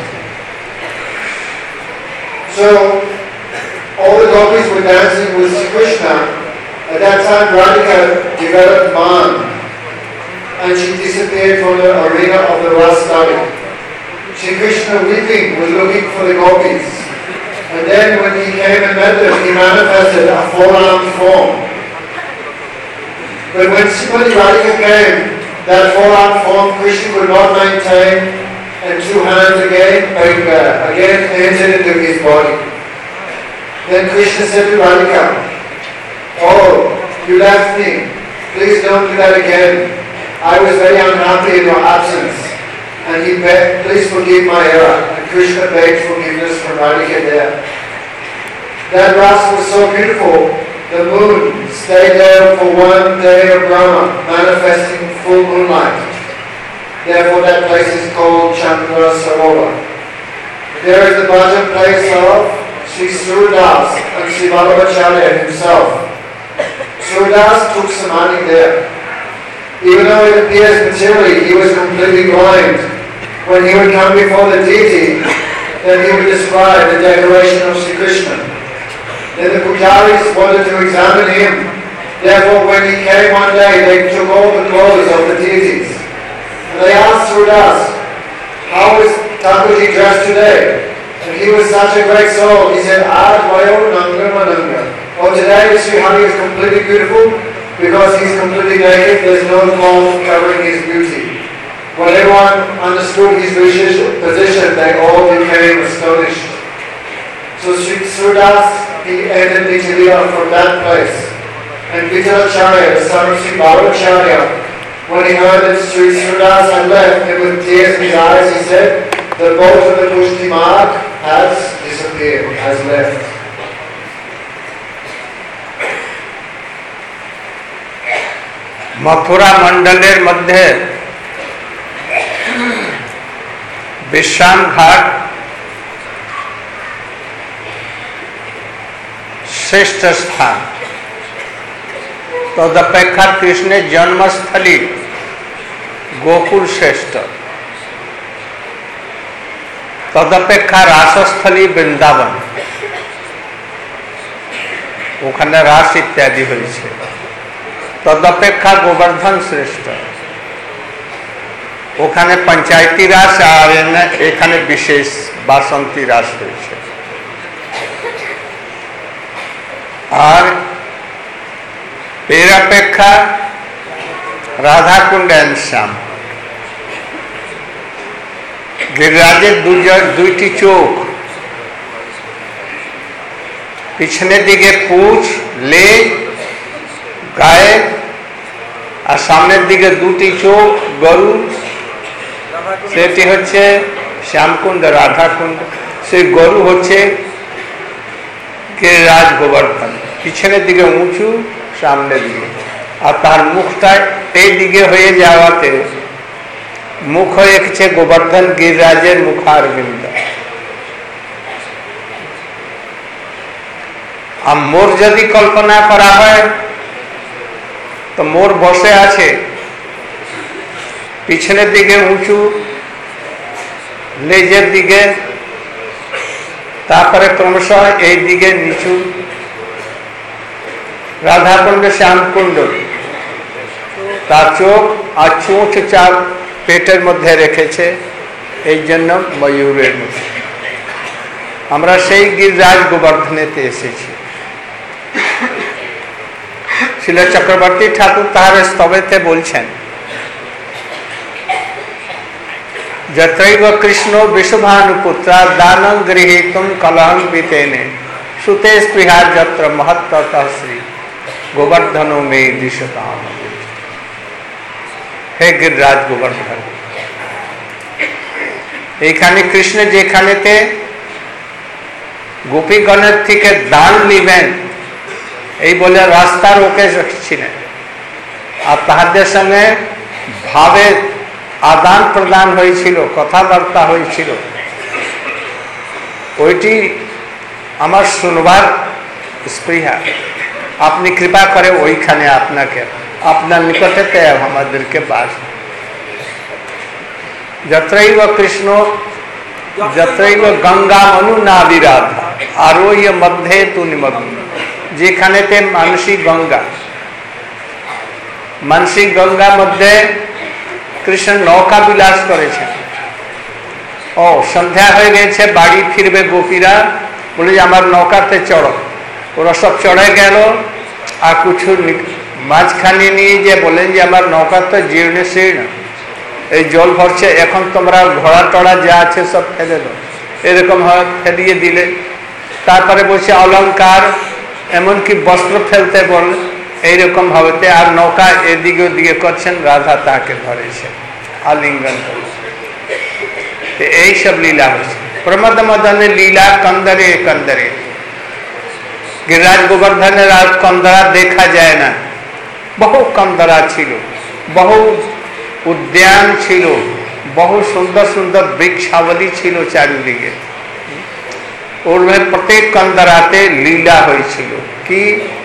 So, all the gopis were dancing with Sri Krishna. At that time, Radhika developed man, and she disappeared from the arena of the Ras study. Sri Krishna, weeping, was looking for the gopis. And then when he came and met them, he manifested a four-armed form. But when Srimati Radhika came, that four-armed form Krishna could not maintain, and two hands again entered into his body. Then Krishna said to Radhika, "Oh, you left me. Please don't do that again. I was very unhappy in your absence." And he begged, "Please forgive my error." And Krishna begged forgiveness from Radhika there. That Ras was so beautiful, the moon stayed there for one day of Brahma, manifesting full moonlight. Therefore that place is called Chandra Sarovar. There is the bhajan place of Sri Surdas and Sri Vallabhacharya himself. Surdas took samadhi there. Even though it appears materially he was completely blind, when he would come before the deity, then he would describe the decoration of Sri Krishna. Then the pujaris wanted to examine him. Therefore when he came one day, they took all the clothes of the deities. And they asked Surdas, "How is Thakurji dressed today?" And he was such a great soul. He said, "Aj Vayo Nanga Mananga." Oh, today Sri Hari is completely beautiful because he's completely naked. There's no cloth covering his beauty. When everyone understood his position, they all became astonished. So Sri Surdas, he entered Nichiliya from that place. And Vittalacharya, the son of Sri Vallabhacharya, when he heard that Sri Surdas had left, and with tears in his eyes, he said, "The boat of the Pushti Marg has disappeared, has left." Mathura मंडलेर मध्य विश्राम घाट श्रेष्ठ स्थान, तदपेक्षा कृष्ण जन्मस्थली गोकुल श्रेष्ठ, तदपेक्षा रासस्थली वृंदावन, ওখানে রাস ইত্যাদি হয়েছে। তদপেক্ষা গোবর্ধন শ্রেষ্ঠ, ওখানে পঞ্চায়েতি রাস আর এখানে বিশেষ বাসন্তী রাস হয়েছে। আর এর অপেক্ষা রাধাকুণ্ড এন্ড শ্যাম, गिरिराजेर दुईटी चोख, पिछने दिके पूछ लेज গায়ে, আর সামনের দিকে দুটি চোখ গরু, সেটি হচ্ছে শ্যামকুণ্ড, রাধাকুণ্ড। সেই গরু হচ্ছে গিরিরাজ গোবর্ধন, পিছনের দিকে উঁচু, সামনের দিকে, আর তার মুখটা এই দিকে হয়ে যাওয়াতে মুখ হয়ে গেছে গোবর্ধন গিরিরাজের মুখারবিন্দ। আর মোর যদি কল্পনা করা হয় তো মোর বসে আছে, পিছনের দিকে উঁচু, লেজের দিকে, তারপরে ক্রমশ এই দিকে নিচু। রাধাকুণ্ড শ্যামকুণ্ড, তার চোখ আর চোঁচ চাপ পেটের মধ্যে রেখেছে, এই জন্য ময়ূরের মতো। আমরা সেই গিরিরাজ গোবর্ধনেতে এসেছি। শিল চক্রবর্তী ঠাকুর তাহার স্তবেতে বলছেন, যত্রৈব কৃষ্ণ বিষুভানুপুত্রা দানং গৃহীতুম কলহং বিতেনে সুতে স্পৃহা যত্র মহত্ততঃ শ্রী গোবর্ধনো মে দিশতাম। হে গিরিরাজ গোবর্ধন, এইখানে কৃষ্ণ যেখানেতে গোপীগণের থেকে দান নিবেন এই বলে রাস্তা রোকে রেখেছিলেন, আর তাহাদের সঙ্গে ভাবে আদান প্রদান হয়েছিল, কথাবার্তা হয়েছিল, ওইটি আমার শুনবার স্পৃহা। আপনি কৃপা করে ওইখানে আপনাকে আপনার নিকটেতে আমাদেরকে বাস। যত্রৈব কৃষ্ণ যত্রৈব গঙ্গা মনু নাবিরাধা আরোহ্য মধ্যে তু নিমগ্ন। যেখানেতে মানসী গঙ্গা, মানসী গঙ্গা মধ্যে কৃষ্ণ নৌকা বিলাস করেছেন। ও সন্ধ্যা হয়ে গেছে, বাড়ি ফিরবে গোপীরা, বলে যে আমার নৌকাতে চড়ো। ওরা সব চড়ে গেল, আর কিছু মাঝখানে নিয়ে যে বলেন যে আমার নৌকা তো জীর্ণ শীর্ণ, এই জল ভরছে, এখন তোমরা ঘোড়া টড়া যা আছে সব ফেলে দাও। এরকম হয়, ফেলিয়ে দিলে। তারপরে বলছে অলঙ্কার, এমনকি বস্ত্র ফেলতে বল, এইরকম ভাবে। আর নৌকা এদিকে ওদিকে করছেন, রাধা তাকে ধরেছে, আলিঙ্গন করেছে। এইসব লীলা হচ্ছে। প্রমদ মদনের লীলা কন্দরে কন্দরে। গিরিরাজ গোবর্ধনের আর কন্দরা দেখা যায় না। বহু কন্দরা ছিল, বহু উদ্যান ছিল, বহু সুন্দর সুন্দর বৃক্ষাবলী ছিল চারিদিকে। ওর প্রত্যেক কন্দরাতে লীলা হয়েছিল। কি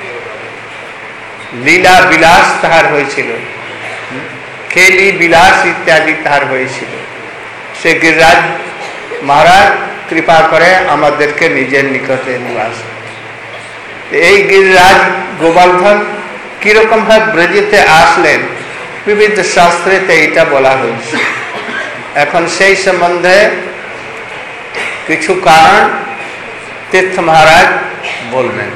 লীলা বিলাস তাহার হয়েছিল, খেলি বিলাস ইত্যাদি তাহার হয়েছিল। সে গিরিরাজ মহারাজ কৃপা করে আমাদেরকে নিজের নিকটে নিবাস। এই গিরিরাজ গোবর্ধন কিরকম ভাবে ব্রজেতে আসলেন, বিবিধ শাস্ত্রেতে এটা বলা হয়েছে। এখন সেই সম্বন্ধে কিছু কারণ তীর্থ মহারাজ বলবেন।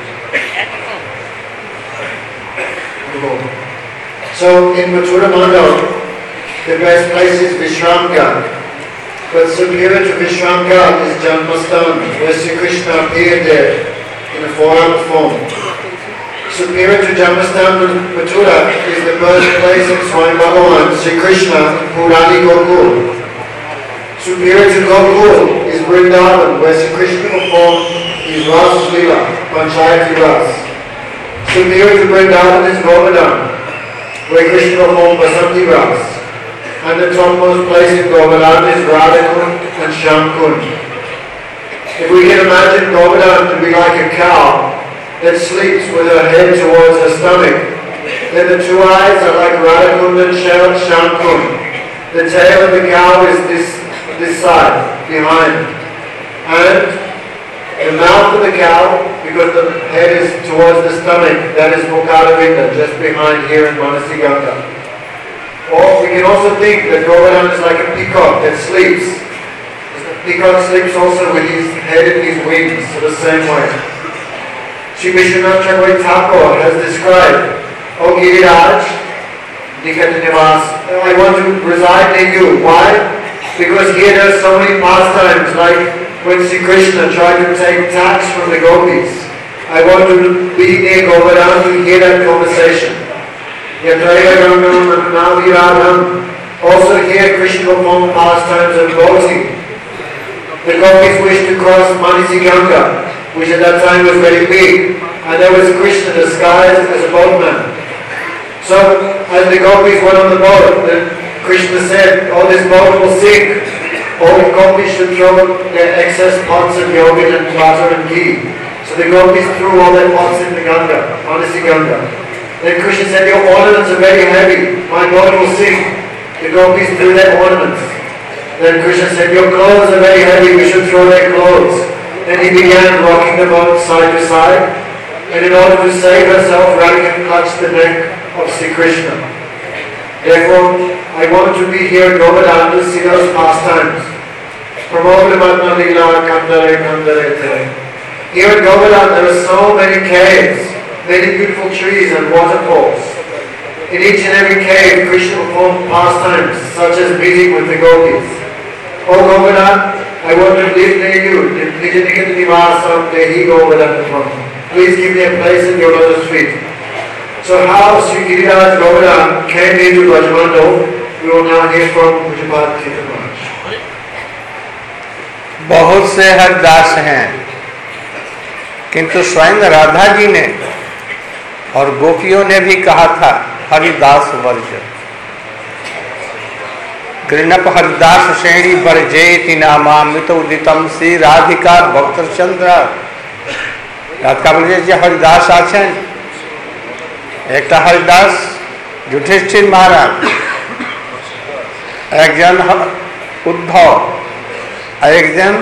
So in Mathura Mandal, the best place is Vishramgarh. But superior to Vishramgarh is Janmastan, where Sri Krishna appeared there in a four-armed form. Superior to Janmastan and Mathura is the birthplace of Swami Bhagavan, Sri Krishna, Purani Gokul. Superior to Gokul is Vrindavan, where Sri Krishna performed his Ras Leela, Panchayati Ras. Superior to Vrindavan is Govardhan, where Krishna performed Basanti Ras. And the topmost place in Govardhan is Radhakund and Shamkund. If we can imagine Govardhan to be like a cow that sleeps with her head towards her stomach, then the two eyes are like Radhakund and Shamkund. The tail of the cow is this side, behind. And the mouth of the cow, because the head is towards the stomach, that is Mukadavinda, just behind here in Manasiganga. Or we can also think that Govardhan is like a peacock that sleeps. The peacock sleeps also with his head and his wings, so the same way. Sri Vishwanath Chakravarti Thakur has described, O Giriraj, Nikhatanivas, I want to reside near you. Why? Because here there are so many pastimes, like when Sri Krishna tried to take tax from the gopis. I want to be near Govardhan to hear that conversation. Yatraiva Gangam and Naviradham. Also here Krishna performed pastimes of boating. The gopis wished to cross Manisi Ganga, which at that time was very big, and there was Krishna disguised as a boatman. So as the gopis went on the boat, then Krishna said, "Oh, this boat will sink. All the gopis should throw their excess pots of yogurt and butter and ghee." So the gopis threw all their pots in the Ganga, Manasi Ganga. Then Krishna said, "Your ornaments are very heavy. My boat will sink." The gopis threw their ornaments. Then Krishna said, "Your clothes are very heavy. We should throw their clothes." Then he began rocking the boat side to side. And in order to save herself, Radhika clutched the neck of Sri Krishna. Therefore, I want to be here in Govardhan to see those pastimes. Pramodhamatna Lila Kandare Kandare Tere. Here in Govardhan there are so many caves, many beautiful trees and waterfalls. In each and every cave, Krishna performed pastimes such as meeting with the gopis. O Govardhan, I want to live near you. Nijanikata Nivasam Dehi Govardhan. Please give me a place in your lotus feet. So how Sri Giriraj Govardhan came into Brajmandal, we will now hear from Pujapad Kirtan Maharaj. बहुत से हरिदास हैं, किंतु स्वयं राधा जी ने और गोपियों ने भी कहा था हरिदास वर्ज। गृणप हरिदास श्रेणी वर्जेति नामामृत उदितम श्री राधिका भक्त चंद्र। राधिका बोले जे हरिदास आছেন, একটা হরিদাস যুধিষ্ঠির মহারাজ, একজন উদ্ধব আর একজন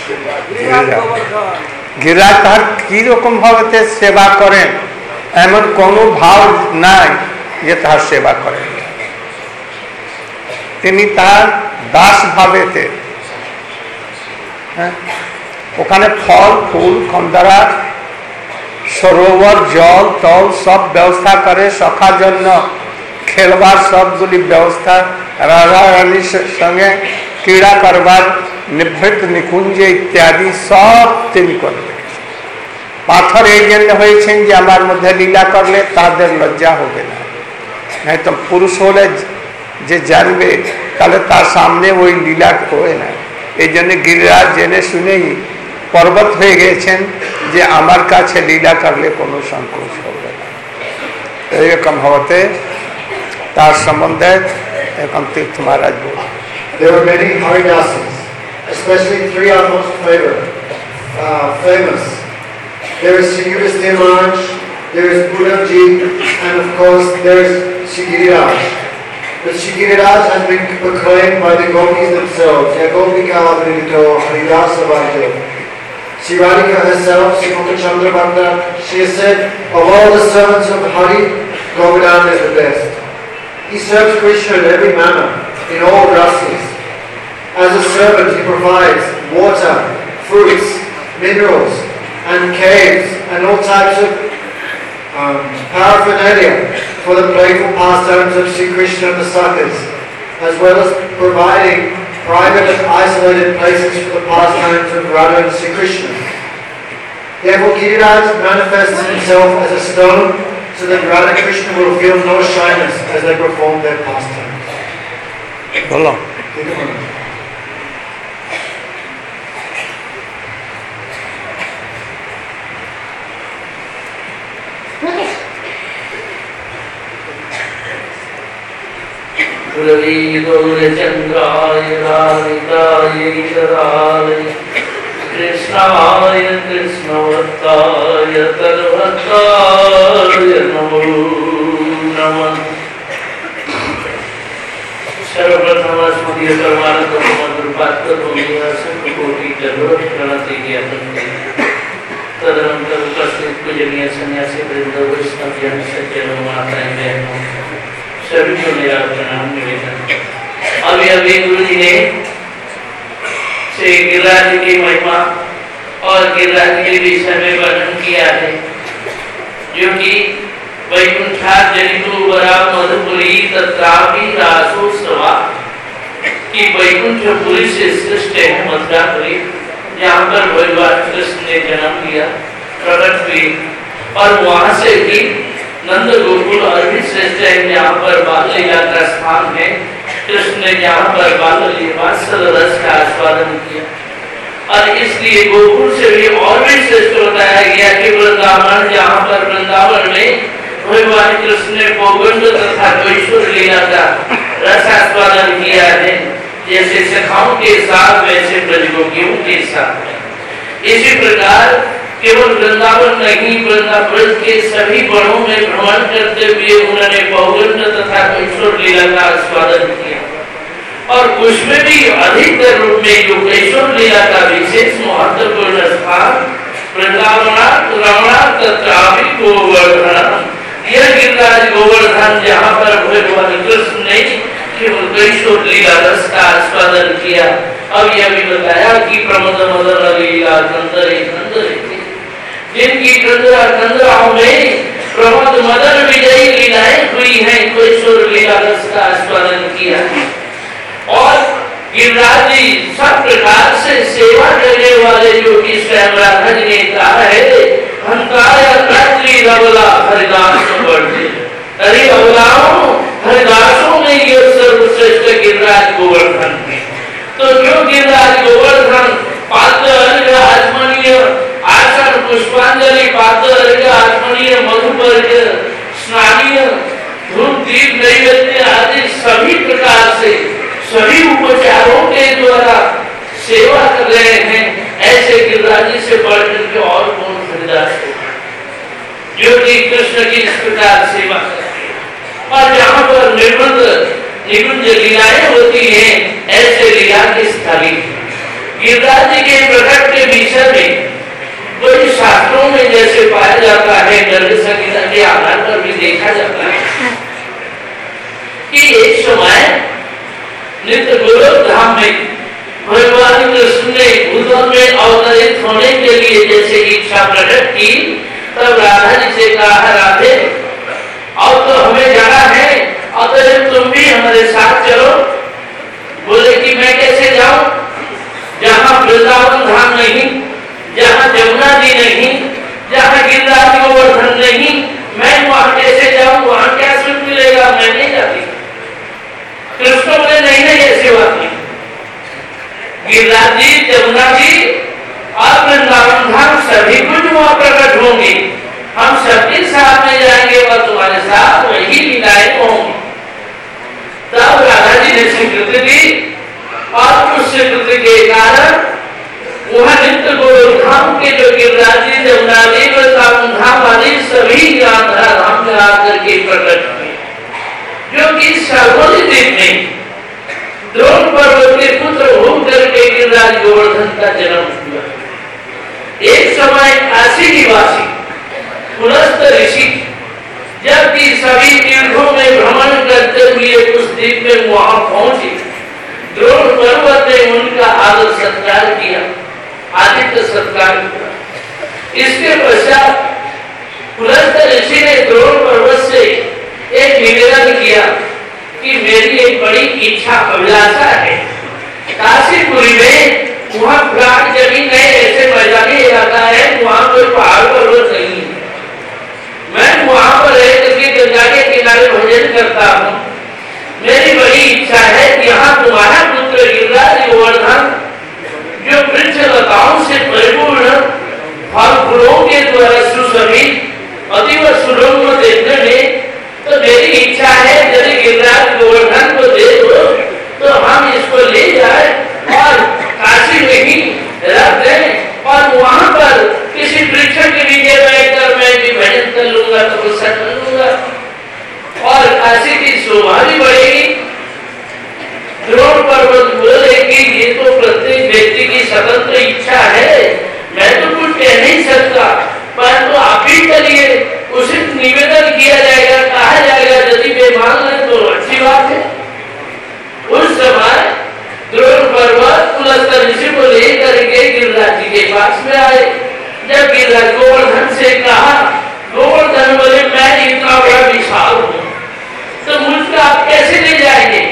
গিরিরাজ। তার কিরকম ভাবে সেবা করেন এমন কোনো ভাব নাই যে তার সেবা করেন। তিনি তার দাস ভাবেতে ওখানে ফল ফুল খন্দারা সরোবর জল তল সব ব্যবস্থা করে, সখার জন্য খেলবার সবগুলি ব্যবস্থা, রাধা রানীর সঙ্গে ক্রীড়া করবার নিভৃত নিকুঞ্জ ইত্যাদি সব তিনি করে। পাথর এই জন্য হয়েছেন যে আমার মধ্যে লীলা করলে তাদের লজ্জা হবে না, নাই তো পুরুষ হলে যে জানবে তাহলে তার সামনে ওই লীলা হয় না। এই জন্য গিরিরাজ জেনে শুনেই পর্বত হয়ে গেছেন যে আমার কাছে লীলা করলে কোনো সংকোচ হবে না। এরকম হতে তার সম্বন্ধে এখন তীর্থ মহারাজ বলেন। There were many Haridasas, especially three are most famous. There is Sri Yudhisthira Maharaj, there is Uddhavji, and of course there is Sri Giriraj. But Sri Giriraj has been proclaimed by the gopis themselves. Gopika Avrinito Haridasa Vajo. Sri Radhika herself, Sri Mukachandra Bhakta, she has said, of all the servants of Hari, Govardhan is the best. He serves Krishna in every manner, in all rasas. As a servant, he provides water, fruits, minerals, and caves, and all types of paraphernalia for the playful pastimes of Sri Krishna and the Sakhas, as well as providing private and isolated places for the pastimes of Radha and Sri Krishna. Therefore, Giriraj manifests himself as a stone so that Radha Krishna will feel no shyness as they perform their pastimes. Hello. Gurachandraya Radhikaya Ishwaraya Krishnaya Krishnavattaya Tarvataya Namo Namah. सर्वप्रथम स्मृति परमानंद मधुरपात्र भूमिया संकोटि जरूरत प्रणति ज्ञापन तदनंतर उपस्थित पूजनीय सन्यासी वृंद वैष्णव जन सज्जनों माताएं बहनों सभी को मेरा प्रणाम निवेदन। अभी गुरु जी ने श्री गिरिराज की महिमा और गिरिराज के विषय में वर्णन किया है, जो कि वैकुंठाजनितो वरा मधुपुरी तत्रापि रासो सवा, कि वैकुंठपुरी से श्रेष्ठ है मथुरापुरी, जहाँ पर भगवान कृष्ण ने जन्म लिया, प्रकट हुए, और वहाँ से भी नंद गोकुल और भी श्रेष्ठ है, यहाँ पर बाल लीला का स्थान है। कृष्ण ने यहाँ पर बाल वात्सल रस का आस्वादन किया और इसलिए गोकुल से भी और भी श्रेष्ठ बताया गया कि वृंदावन, जहाँ पर वृंदावन में भगवान कृष्ण ने पौगंड तथा कैशोर लीला का रस आस्वादन किया है, जैसे सखाओं के साथ वैसे ब्रजगोपियों के साथ। इसी प्रकार केवल वृंदावन नहीं, वृंदावन के सभी वनों में भ्रमण करते हुए उन्होंने पौगंड तथा कैशोर लीला का आस्वादन किया और उसमें भी अधिकतर रूप में जो कैशोर लीला का विशेष महत्वपूर्ण स्थान वृंदावन रमणा तथा गोवर्धन, यह गिरिराज गोवर्धन जहाँ पर भगवान कृष्ण ने केवल कैशोर लीला रस का आस्वादन किया। अब यह भी बताया कि प्रमोद मदन लीला कंदरे कंदरे, जिनकी कंदरा कंदराओं में प्रमोद मदन विजयी लीलाएं हुई हैं, कैशोर लीला रस का आस्वादन किया। और गिरिराज जी सब प्रकार से सेवा करने वाले, जो कि स्वयं राधा जी ने कहा है, हंताया रात्रि रवला हरिदास वर्ते, अरे अवलाओं हरिदासों में ये सर्वश्रेष्ठ गिरिराज गोवर्धन है। तो जो गिरिराज गोवर्धन पात्र अर्घ आत्मनीय आसन पुष्पांजलि पात्र अर्घ आत्मनीय मधुपर्घ स्नानीय धूप दीप नैवेद्य आदि सभी प्रकार से सभी उपचारों के द्वारा सेवा कर रहे हैं, ऐसे गिरिराज से बढ़ करके और कौन हरिदास होगा जो कि कृष्ण की इस प्रकार सेवा करते हैं। और जहाँ पर निकुंज लीलाएं होती हैं, ऐसे लीला की स्थली गिरिराज जी के प्रकट के विषय में कोई शास्त्रों में जैसे पाया जाता है, गर्ग संहिता के आधार पर भी देखा जाता है कि एक समय नित्य गोलोकधाम में भगवान कृष्ण ने भूतल में अवतरित होने के लिए जैसे इच्छा प्रकट की, तब राधा जी से कहा, राधे अब तो हमें जाना है, अतः तुम भी हमारे साथ चलो। बोले कि मैं कैसे जाऊं, जहाँ वृंदावन धाम नहीं, जहाँ जमुना जी नहीं, जहाँ गिरिराज गोवर्धन नहीं, मैं वहां कैसे जाऊं, वहां क्या सुख मिलेगा, मैं नहीं जाती। कृष्ण बोले नहीं नहीं, ऐसी बात नहीं, गिरिराज जी जमुना जी और वृंदावन धाम सभी कुछ वहां प्रकट होंगे, हम सबके साथ में जाएंगे और तुम्हारे साथ वही लीलाएं होंगी। तब राधा जी ने स्वीकृति दी और उस स्वीकृति के कारण वहां नित्य गोलोकधाम के जो गिरिराज जी जमुना जी वृंदावन धाम आदि सभी राधा धाम में आकर के प्रकट हुए, जो कि सर्वोदय देव में द्रोण पर्वत के पुत्र होकर के गिरिराज गोवर्धन का जन्म हुआ। एक समय काशी निवासी पुलस्त ऋषि जबकि सभी तीर्थों में भ्रमण करते हुए उस द्वीप में वहां पहुंचे, द्रोण पर्वत ने उनका आदर सत्कार किया, आदित्य सत्कार किया। इसके पश्चात पुलस्त ऋषि ने द्रोण पर्वत से एक निवेदन किया कि मेरी एक बड़ी इच्छा अभिलाषा है, काशीपुरी में वहाँ फ्लैट जमीन है, ऐसे मैदानी इलाका है, वहाँ कोई पहाड़ पर्वत नहीं है, मैं वहाँ पर रह करके गंगा के किनारे भजन करता हूँ। मेरी बड़ी इच्छा है कि यहाँ तुम्हारा पुत्र गिरिराज गोवर्धन जो वृक्ष लताओं से परिपूर्ण फल फूलों के द्वारा सुशोभित अतीव सुरम्य देखने में, तो मेरी इच्छा है यदि गिरिराज गोवर्धन को दे दो तो हम इसको ले जाए और काशी में ही रख दें और वहां पर किसी वृक्ष के नीचे बैठकर मैं भी भजन कर लूंगा, तपस्या कर लूंगा और काशी की शोभा भी बढ़ेगी। द्रोण पर्वत बोले कि ये तो प्रत्येक व्यक्ति की स्वतंत्र इच्छा है, मैं तो कुछ कह नहीं सकता, परंतु आप ही करिए, उचित निवेदन किया जाएगा, कहा जाएगा, यदि वे मान लें तो अच्छी बात है। उस समय द्रोण पर्वत पुलस्त ऋषि को लेकर के गिरिराज जी के पास में आए। जब गिरिराज गोवर्धन से कहा, गोवर्धन बोले मैं इतना बड़ा विशाल हूँ तो मुझको आप कैसे ले जाएंगे।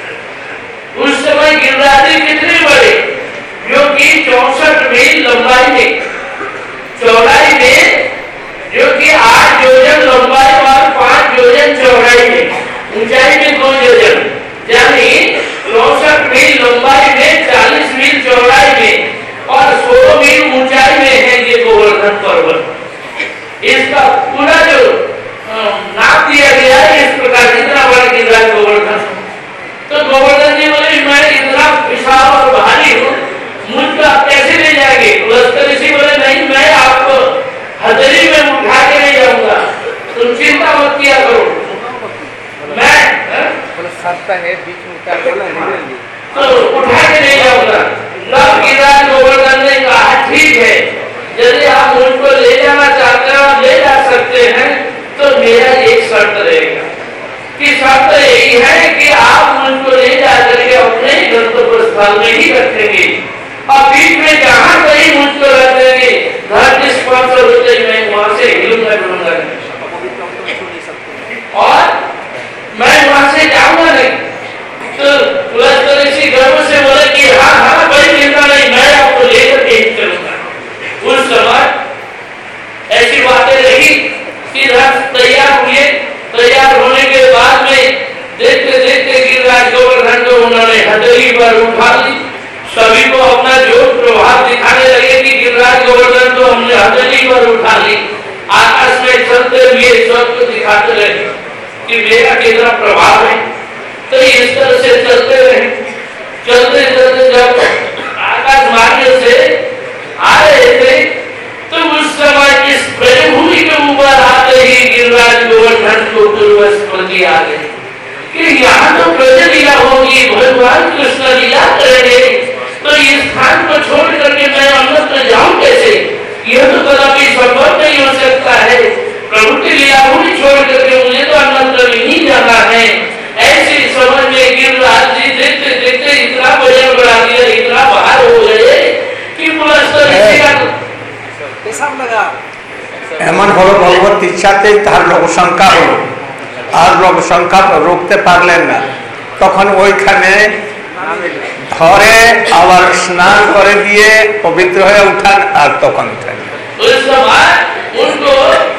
उस समय गिरिराज जी कितने बड़े, जो कि 64 मील लंबाई में, चौड़ाई में, जो कि 8 योजन लंबाई वाले तुम चिंता मत किया करो, मैं है बीच में तो उठा के नहीं जाऊंगा। तब गिरिराज गोवर्धन ने कहा ठीक है, यदि आप मुझको ले जाना चाहते हैं और ले जा सकते हैं तो मेरा एक शर्त रहेगा कि शर्त यही है कि आप मुझको ले जाकर के अपने गंतव्य स्थल में ही रखेंगे और बीच में जहां कहीं मुझको रख देंगे, धरती स्पर्श होते मैं वहां से हिलूंगा डूंगा और मैं वहां से जाऊंगा नहीं। तो पुलस्तर इसी गर्व से बोले कि हाँ हाँ कोई चिंता नहीं, मैं आपको लेकर के चलूंगा। उस समय ऐसी बातें रही कि रथ तैयार हुए, तैयार होने के बाद में देखते देखते गिरिराज गोवर्धन को उन्होंने हथेली पर उठा ली। सभी को अपना जोर प्रभाव दिखाने लगे कि गिरिराज गोवर्धन को हमने हथेली पर उठा ली। आकाश में चलते हुए सबको दिखाते रहे कि मेरा कितना प्रभाव है। तो इस तरह से चलते रहे, चलते चलते जब आकाश मार्ग से आ रहे थे तो उस समय इस ब्रजभूमि के ऊपर आते ही गिरिराज गोवर्धन को पूर्व स्मृति आ गई कि यहाँ तो ब्रज लीला होगी, भगवान कृष्ण लीला करेंगे, तो इस स्थान को छोड़ करके मैं अन्यत्र जाऊं कैसे? यह तो कदापि संभव नहीं हो सकता है। प्रभु की लीला भूमि छोड़ करके मुझे तो अन्यत्र नहीं जाना है। ऐसे समझ में गिरिराज जी देखते देखते इतना वजन बढ़ा दिया, इतना बाहर हो गए कि पुलस्तर এমন হলো ভগবত ইচ্ছাতেই তার লোক সংখ্যা হলো, আর লোক সংখ্যা রুখতে পারলেন না। তখন ওইখানে ধরে আবার স্নান করে দিয়ে পবিত্র হয়ে উঠান আর তখন উঠান। उस समय उनको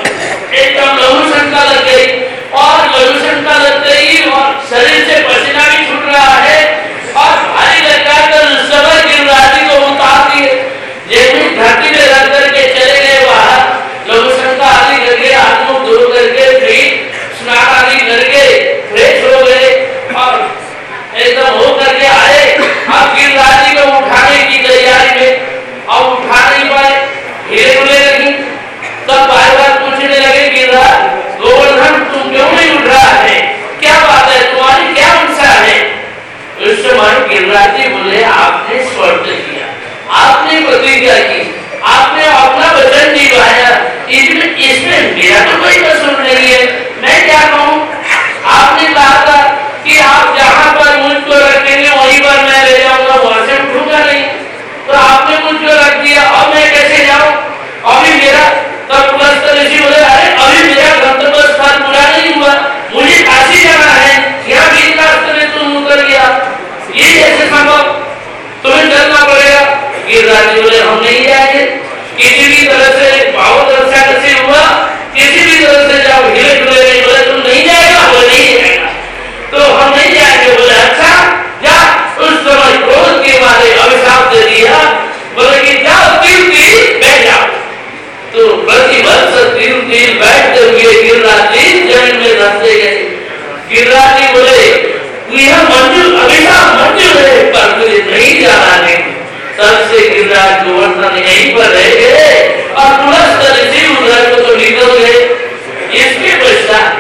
एकदम लघु शंका लग गई और लघु शंका लगते ही और शरीर से पसीना भी छूट रहा है और भारी लगा कर उस समय गिरिराज जी को उतार दिए। जैसे धरती में रख करके चले गए बाहर, लघु शंका आदि करके हाथ मुंह धो करके फिर स्नान आदि करके फ्रेश हो गए और एकदम हो करके आए। अब गिरिराज जी को उठाने की तैयारी में, अब उठा नहीं पाए, हिले डुले लगी। तब बार बार पूछने लगे गिरिराज गोवर्धन तुम क्यों नहीं उठ रहा है, क्या बात है, तुम्हारी क्या मंशा है? उस समय गिरिराज जी बोले आपने स्वर्ग किया, आपने प्रतिज्ञा की, आपने अपना वचन निभाया, इसमें मेरा तो कोई कसूर नहीं है। मैं क्या कहूँ, आपने कहा था कि आप जहाँ पर मुझको रखेंगे वहीं पर मैं ले जाऊंगा, वहां से उठूंगा नहीं, तो आपने मुझको रख दिया, अब मैं कैसे जाऊं? अभी मेरा तब पुलस्तर ऋषि बोले अरे अभी मेरा गंतव्य स्थान पूरा नहीं हुआ, मुझे काशी जाना है, यहाँ बीच रास्ते में तुम उतर गया, ये कैसे संभव? तुम्हें चलना पड़ेगा। गिरिराज जी बोले हम नहीं जाएंगे, किसी भी तरह से भाव दर्शन से हुआ, किसी भी तरह से जाओ, हिले डुले नहीं। बोले तुम नहीं जाएगा? बोले नहीं जाएगा, तो हम नहीं जाएंगे। बोले अच्छा जा। उस समय क्रोध के मारे अभिशाप दे दिया, बोले कि जाओ तिल तिल बैठ जाओ। तो प्रतिवर्ष तिल तिल बैठते हुए गिरिराज जी जमीन में धंसते गए। गिरिराज जी बोले यह मंजूर अभिशाप मंजूर है पर मुझे नहीं जाना है। तब से गिरिराज गोवर्धन यहीं पर रह गए और पुलस्तर ऋषि उधर को तो निकल गए। इसके पश्चात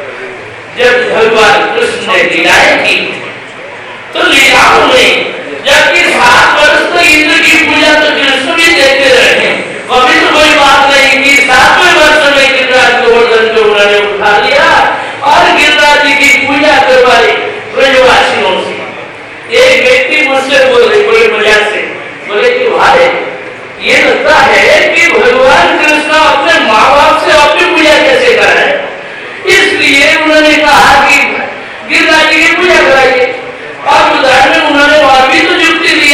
जब भगवान कृष्ण ने लीलाएं की तो लीलाओं में जबकि 7 वर्ष तक इंद्र की पूजा तो कृष्ण भी देखते रहे, अभी तो कोई बात नहीं कि 7वें वर्ष में गिरिराज गोवर्धन को उन्होंने उठा लिया और गिरिराज जी की पूजा करवाई ब्रजवासियों से। एक व्यक्ति मुझसे बोले बड़े मजाक से, बोले कि भाई ये लगता है कि भगवान कृष्ण अपने माँ बाप से अपनी पूजा कैसे कराए, इसलिए उन्होंने कहा कि गिरिराज जी की पूजा कराइए। और उदाहरण में उन्होंने और भी तो युक्ति दी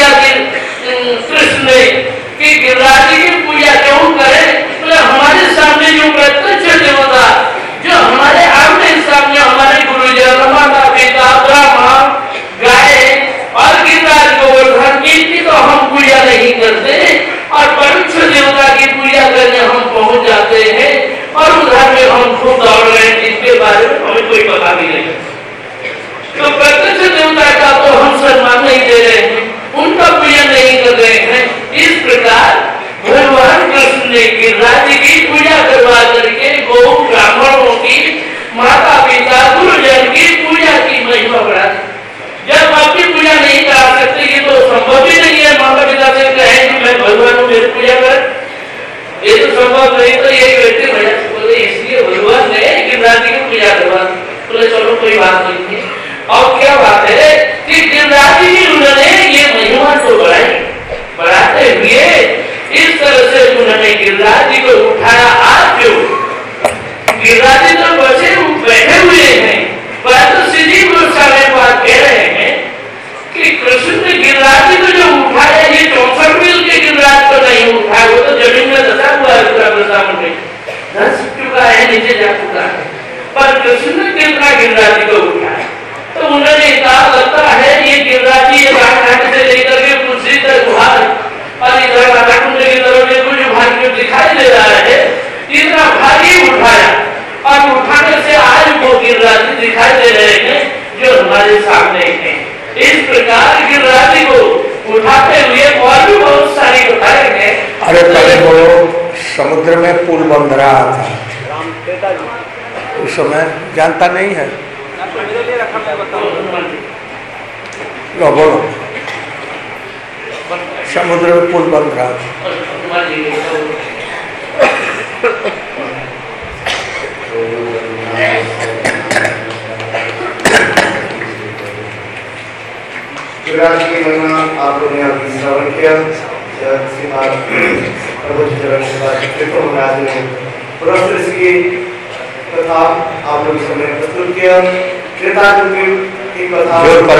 संभव नहीं तो एक व्यक्ति बोले इसलिए भगवान ने गिरिराज जी की पूजा करवा दी। बोले चलो कोई बात नहीं है। और क्या बात है कि गिरिराज जी उन्होंने ये महिमा को बढ़ाते हुए इस तरह से उन्होंने गिरिराज जी को उठाया। आज क्यों गिरिराज जी तो बचे बैठे हुए हैं, परंतु सीधी गोस्वामी बात कह रहे हैं कि कृष्ण ने गिरिराज जी को जो उठाया, ये 64 मील के गिरिराज को नहीं उठाया, वो तो जमीन में धसा हुआ है, पूरा वृंदावन में धस चुका है, नीचे जा चुका है, पर कृष्ण ने कितना गिरिराज जी को उठाया। तो उन्होंने कहा लगता है ये गिरिराज जी घाट से लेकर के तुलसी तक उहार और इधर राधा कुंड की तरफ में कुछ भाग्य दिखाई दे रहा है, इतना भारी उठाया और उठाने से आज वो गिरिराज जी दिखाई दे रहे हैं जो हमारे सामने हैं। इस प्रकार गिरिराज जी को उठाते हुए और भी बहुत सारी उठाए हैं। अरे पहले बोलो, समुद्र में पुल बंध रहा था उस समय, जानता नहीं है? लो बोलो, समुद्र में पुल बंध रहा था। गिरिराज की महिमा आप लोगों ने अभी श्रवण किया। महाराज ने पुरस्कृत की कथा आप लोग सबने प्रस्तुत किया। गिरिराज की कथा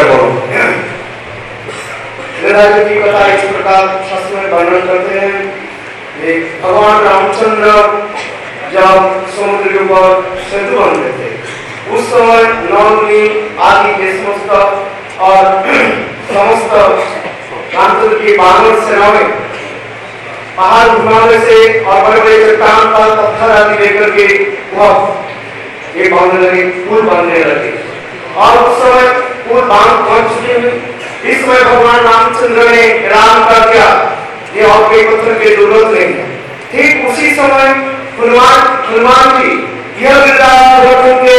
गिरिराज की कथा इस प्रकार शास्त्र में वर्णन करते हैं। एक भगवान रामचंद्र जब समुद्र के ऊपर सेतु बनते थे, उस समय नौनी आदि के समस्त और समस्त रामचंद्र की बानर सेनाएं पहाड़ घुमाने से और बड़े बड़े चट्टान पर पत्थर आदि लेकर के वह एक बांधने लगे, पुल बांधने लगे और उस समय पुल बन चुके हैं। इस समय भगवान रामचंद्र ने राम का क्या ये और कोई पत्थर की जरूरत नहीं है। ठीक उसी समय हनुमान जी यह गिरिराज के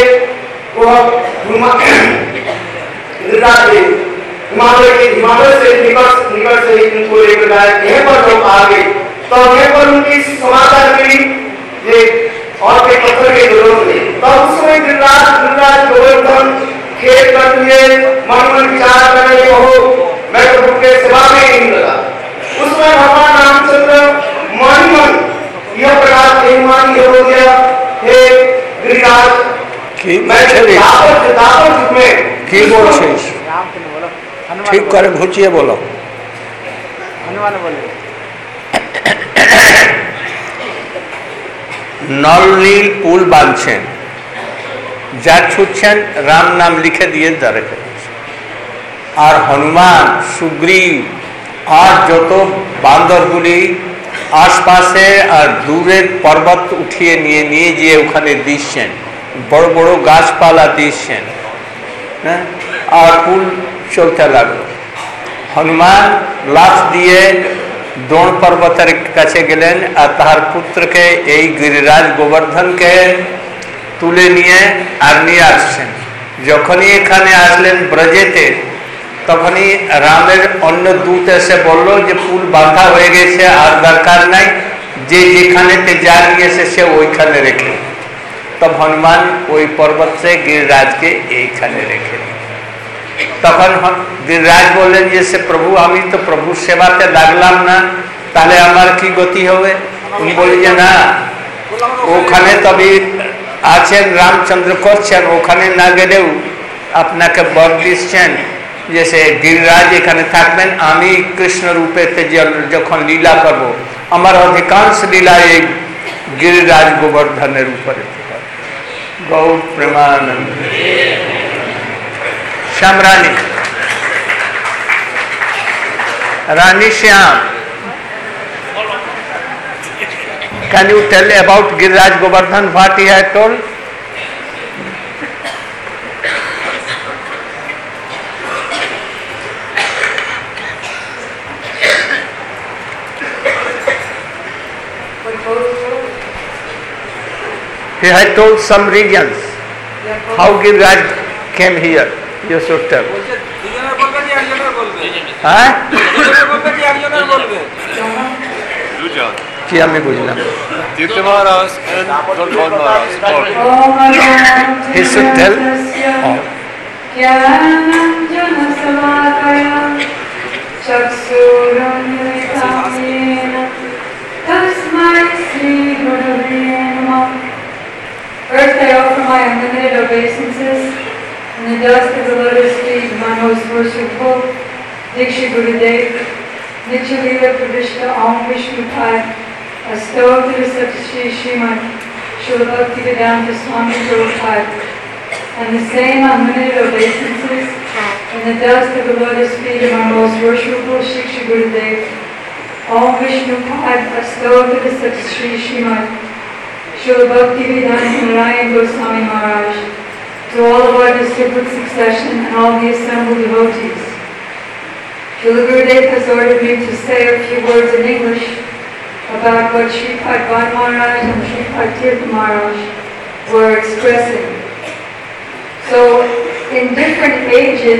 हिमालय से निकट से इनको लेकर जाए, यहीं पर लोग आ गए तो यहीं पर उनकी समाचार मिली ये और कोई पत्थर की जरूरत नहीं। तब उस समय गिरिराज गोवर्धन खेत करते हुए मन विचार कर रहे हो, मैं प्रभु के सेवा में नहीं लगा। उसमें भगवान रामचंद्र मन यह प्रकार हो गया, हे गिरिराज ठीक करे घुचिए बोलो। नल पुल बांधছেন, যা ছুটছেন রাম নাম লিখে দিয়ে দাঁড়ে আর হনুমান সুগ্রীব আর যত বান্দরগুলি আশপাশে আর দূরের পর্বত উঠিয়ে নিয়ে নিয়ে গিয়ে ওখানে দিচ্ছেন, বড় বড় গাছপালা দিচ্ছেন, হ্যাঁ, আর পুল চলতে লাগলো। হনুমান লাফ দিয়ে দ্রোণ পর্বতের কাছে গেলেন আর তার পুত্রকে এই গিরিরাজ গোবর্ধনকে তুলে নিয়ে আর নিয়ে আসছেন। যখনই এখানে আসলেন ব্রজেতে, তখনই রামের অন্য দূত এসে বলল যে পুল বাঁধা হয়ে গেছে, আর দরকার নাই, যে যেখানেতে যা নিয়ে এসেছে ওইখানে রেখে। তব হনুমান ওই পর্বত से गिरिराजকে এইখানে রেখে। তখন गिरिराज বললেন যে সে প্রভু, আমি তো প্রভু সেবাতে লাগলাম না, তাহলে আমার কি গতি হবে? উনি বললেন যে না, ওখানে তবে আছেন রামচন্দ্র করছেন, ওখানে না গেলেও আপনাকে বর দিচ্ছেন যে সে गिरिराज এখানে থাকবেন, আমি কৃষ্ণ রূপেতে যখন লীলা করব, আমার অধিকাংশ লীলা এই गिरिराज গোবর্ধনের উপরে। गौर प्रेमानंद। श्याम रानी, रानी Shyam, can you tell about Giriraj Govardhan what he had told? He had told some regions. How Giriraj came here? You should tell. কি আমি বুঝলাম? Tirtha Maharaj and Gandhar Maharaj. He should tell. Oh. First, I offer my unlimited obeisances in the dust of the lotus feet of my most worshipful Diksha Gurudev, Nitya Leela Pravishta Om Vishnu Pad, Astotra Satshri Srimad Srila Bhaktivedanta Swami Prabhupada, and the same unlimited obeisances in the dust of the lotus feet of my most worshipful Shiksha Gurudev, Om Vishnu Pad, Astotra Satshri Srimad Srila Bhaktivedanta Narayan Goswami Maharaj, to all of our disciplic succession and all the assembled devotees. Srila Gurudev has ordered me to say a few words in English about what Sripad Bhan Maharaj and Sripad Tirtha Maharaj were expressing. So, in different ages,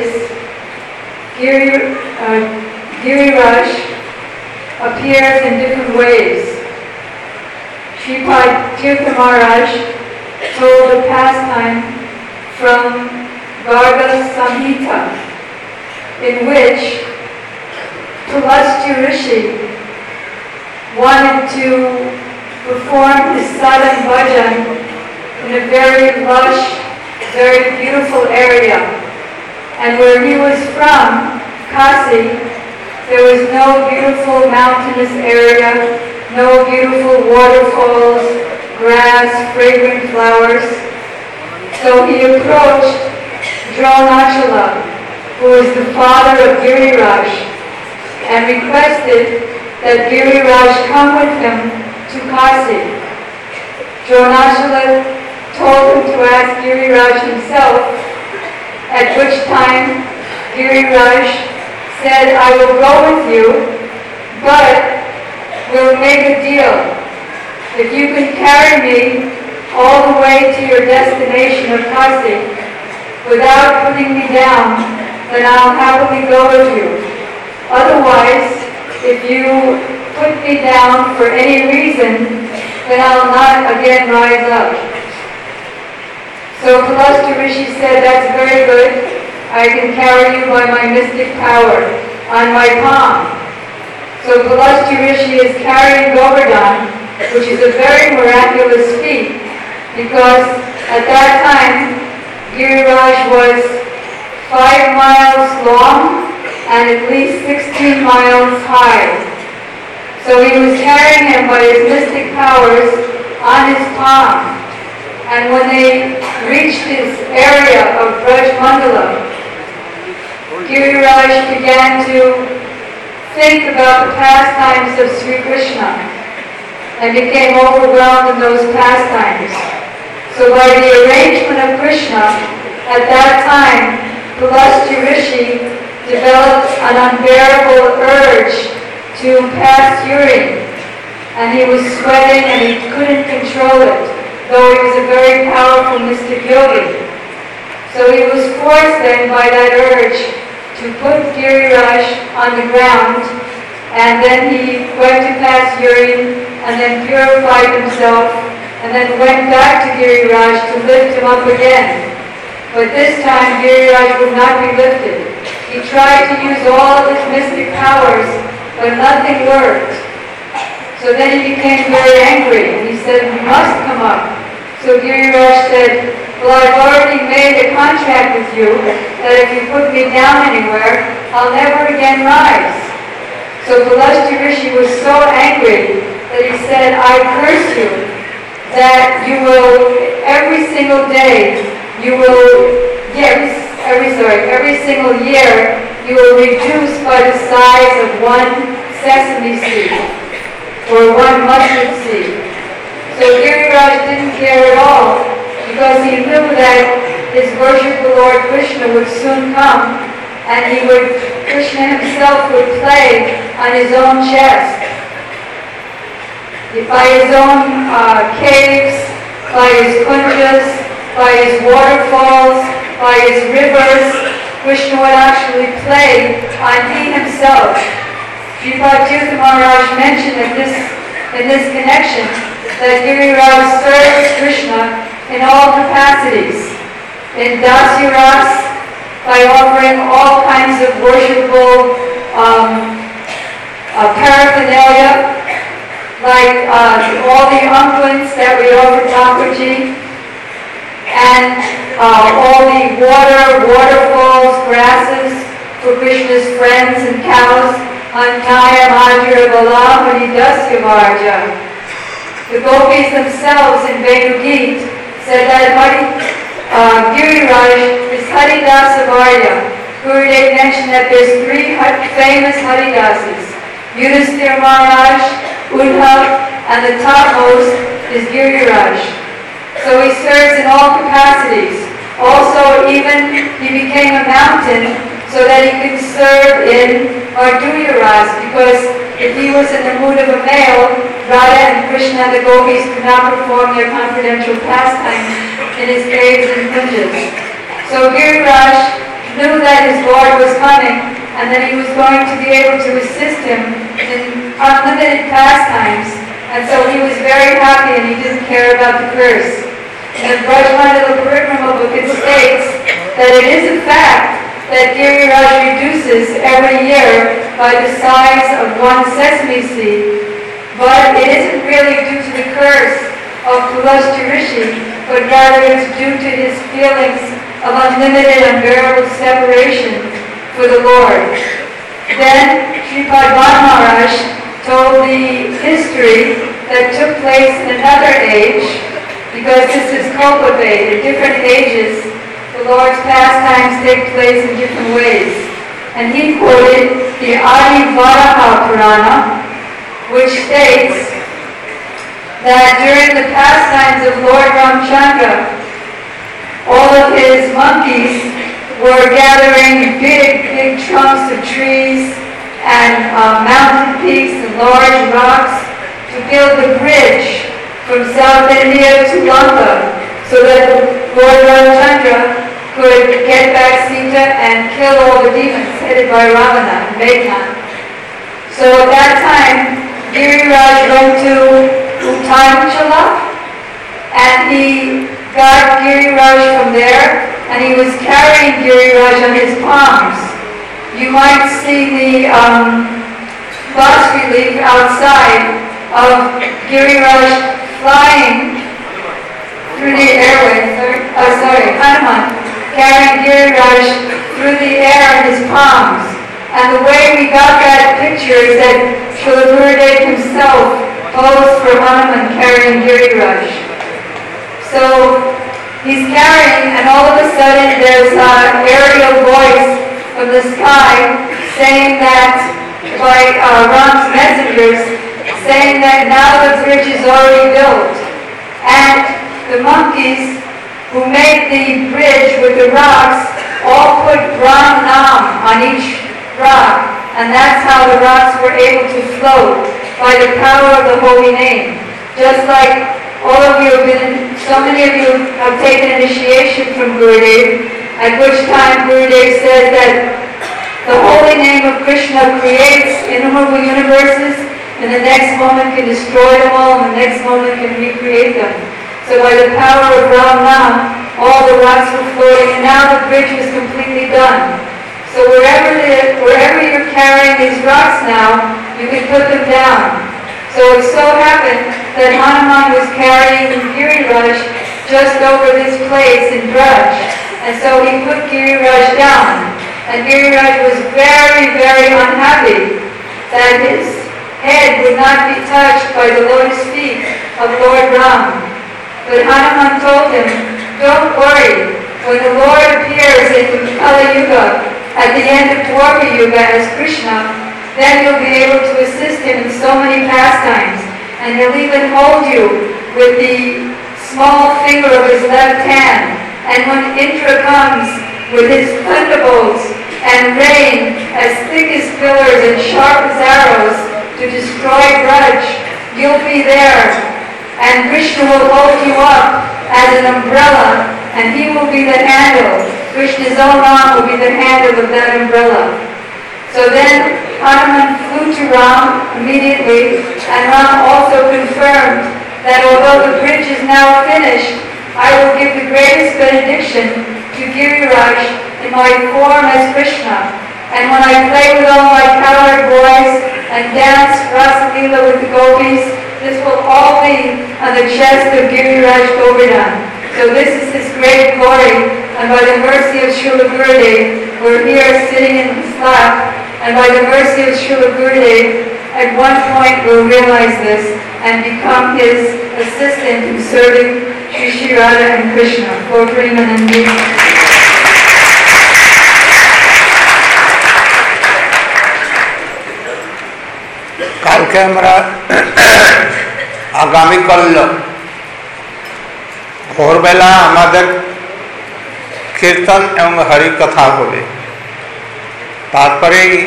Giriraj appears in different ways. Sripad Tirtha Maharaj told a pastime from Garga Samhita, in which Pulastya Rishi wanted to perform his sadhan bhajan in a very lush, very beautiful area. And where he was from, Kasi, there was no beautiful mountainous area, no beautiful waterfalls, grass, fragrant flowers. So he approached Dronachala, who was the father of Giriraj, and requested that Giriraj come with him to Kasi. Dronachala told him to ask Giriraj himself, at which time Giriraj said, I will go with you, but we'll make a deal. If you can carry me all the way to your destination of Kasi without putting me down, then I'll happily go with you. Otherwise, if you put me down for any reason, then I'll not again rise up. So Pulastya Rishi said, that's very good. I can carry you by my mystic power on my palm. So Pulastya Rishi is carrying Govardhan, which is a very miraculous feat, because at that time, Giriraj was 5 miles long and at least 16 miles high. So he was carrying him by his mystic powers on his palm. And when they reached this area of Braj Mandala, Giriraj began to think about the pastimes of Sri Krishna and became overwhelmed in those pastimes. So by the arrangement of Krishna, at that time, Pulastya Rishi developed an unbearable urge to pass urine, and he was sweating and he couldn't control it, though he was a very powerful mystic yogi. So he was forced then by that urge to put Giriraj on the ground, and then he went to pass urine and then purified himself, and then went back to Giriraj to lift him up again. But this time Giriraj would not be lifted. He tried to use all of his mystic powers, but nothing worked. So then he became very angry, and he said, you must come up. So Giriraj said, well, I've already made a contract with you that if you put me down anywhere, I'll never again rise. So Pulastya Rishi was so angry that he said, I curse you, that you will, every single day, every single year, you will reduce by the size of one sesame seed, or one mustard seed. So Giriraj didn't care at all, because he knew that his worshipful Lord Krishna would soon come, and Krishna himself would play on his own chest. By his own caves, by his kunjas, by his waterfalls, by his rivers, Krishna would actually play on he himself. Sripad Tirtha Maharaj mentioned that this in this connection that Giriraj serves Krishna in all capacities. In Dasya Ras, by offering all kinds of worshipful paraphernalia, like all the unguents that we offer Thakurji, and all the waterfalls, grasses for Krishna's friends and cows, Antaya Madhura Bala Dasya Varja. The gopis themselves in Venugeet said that Giriraj is Haridasa Varya. Gurudev mentioned that there's 3 famous Haridasas. Yudhisthira Maharaj, Uddhav, and the topmost is Giriraj. So he serves in all capacities. Also, even he became a mountain so that he could serve in Madhurya Ras, because if he was in the mood of a male, Radha and Krishna and the gopis could not perform their confidential pastimes in his caves and kunjas. So Giriraj knew that his Lord was coming and that he was going to be able to assist him in unlimited pastimes, and so he was very happy and he didn't care about the curse. In the Brajmandala Parikrama book it states that it is a fact that Giriraj reduces every year by the size of 1 sesame seed, but it isn't really due to the curse of Pulasya Rishi, but rather it's due to his feelings of unlimited, unbearable separation for the Lord. Then Sripad Maharaj told the history that took place in another age, because this is Kalpaveda. At different ages, the Lord's pastimes take place in different ways. And he quoted the Adi Varaha Purana, which states that during the pastimes of Lord Ramchandra, all of his monkeys were gathering big trunks of trees and mountain peaks and large rocks to build the bridge from South India to Lanka, so that Lord Ramchandra could get back Sita and kill all the demons headed by Ravana and Meghan. So at that time, Giriraj went to Uttanchala, and he got Giriraj from there, and he was carrying Giriraj on his palms. You might see the bas relief outside of Giriraj flying through the airways, Hanuman carrying Giriraj through the air in his palms. And the way we got that picture is that Srila Gurudev himself posed for Hanuman carrying Giriraj. So he's carrying, and all of a sudden there's an aerial voice from the sky saying that, by Ram's messengers, saying that now the bridge is already built. And the monkeys who made the bridge with the rocks all put Brahm Nam on each rock, and that's how the rocks were able to float by the power of the holy name. Just like all of you have been, so many of you have taken initiation from Gurudev, at which time Gurudev says that the holy name of Krishna creates innumerable universes, and the next moment can destroy them all, and the next moment can recreate them. So by the power of Ram Nam, all the rocks were floating, and now the bridge was completely done. So wherever you're carrying these rocks now, you can put them down. So it so happened that Hanuman was carrying Giriraj just over this place in Braj. And so he put Giriraj down. And Giriraj was very, very unhappy that his head would not be touched by the lotus feet of Lord Ram. But Hanuman told him, don't worry, when the Lord appears in Kali Yuga, at the end of Dwapara Yuga as Krishna, then you'll be able to assist him in so many pastimes. And he'll even hold you with the small finger of his left hand. And when Indra comes with his thunderbolts and rain as thick as pillars and sharp as arrows to destroy Braj, you'll be there. And Krishna will hold you up as an umbrella, and he will be the handle. Krishna's own arm will be the handle of that umbrella. So then Hanuman flew to Ram immediately, and Ram also confirmed that although the bridge is now finished, I will give the greatest benediction to Giriraj in my form as Krishna. And when I play with all my cowherd boys and dance Rasa Leela with the gopis, this will all be on the chest of Giriraj Govardhan. So this is his great glory, and by the mercy of Srila Gurudev, we're here sitting in his lap, and by the mercy of Srila Gurudev, at one point we'll realize this and become his assistant in serving Shri Shri Radha and Krishna. For Premanandi. কালকে আমরা আগামীকাল ভোরবেলা আমাদের কীর্তন এবং হরি কথা হবে, তারপরেই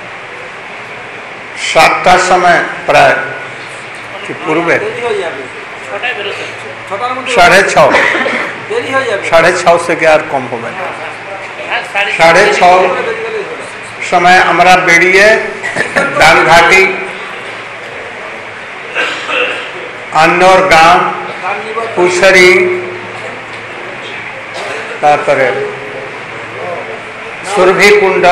7টার সময় প্রায় কি পূর্বে 6:30 থেকে আর কম হবে না, 6:30 সময় আমরা বেরিয়ে ডানঘাটি अन्नौर गांव कुशरी तारपरे सुरभि कुंड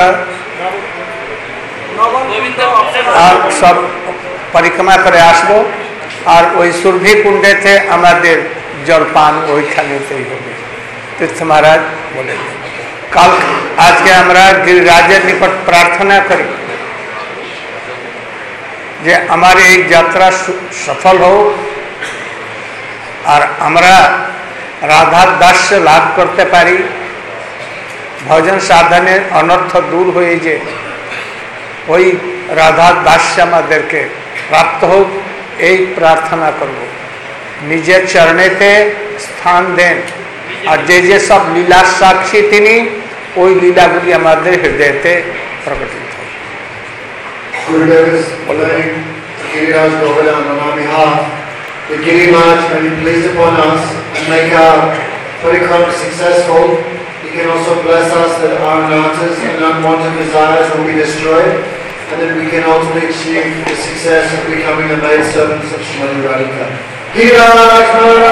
और सब परिक्रमा करे आसबो और ওই सुरभि कुंडे थे हमारे जलपान ওইখানেতেই হবে। तीर्थ महाराज बोले कल आज के আমরা गिरिराजेर निकट प्रार्थना करी যে আমার এই যাত্রা সফল হোক আর আমরা রাধার দাস্য লাভ করতে পারি, ভজন সাধনের অনর্থ দূর হয়ে যে ওই রাধার দাস্য আমাদেরকে প্রাপ্ত হোক, এই প্রার্থনা করব। নিজের চরণেতে স্থান দেন, আর যে যে সব লীলার সাক্ষী তিনি, ওই লীলাগুলি আমাদের হৃদয়তে প্রকটিত। Gurudev is learning Giriraj Govardhan on our behalf. The Giriraj may be pleased upon us and make our parikrama successful. He can also bless us that our anarthas and unwanted desires will be destroyed, and that we can ultimately achieve the success of becoming the maid servants of Srimati Radhika. Giriraj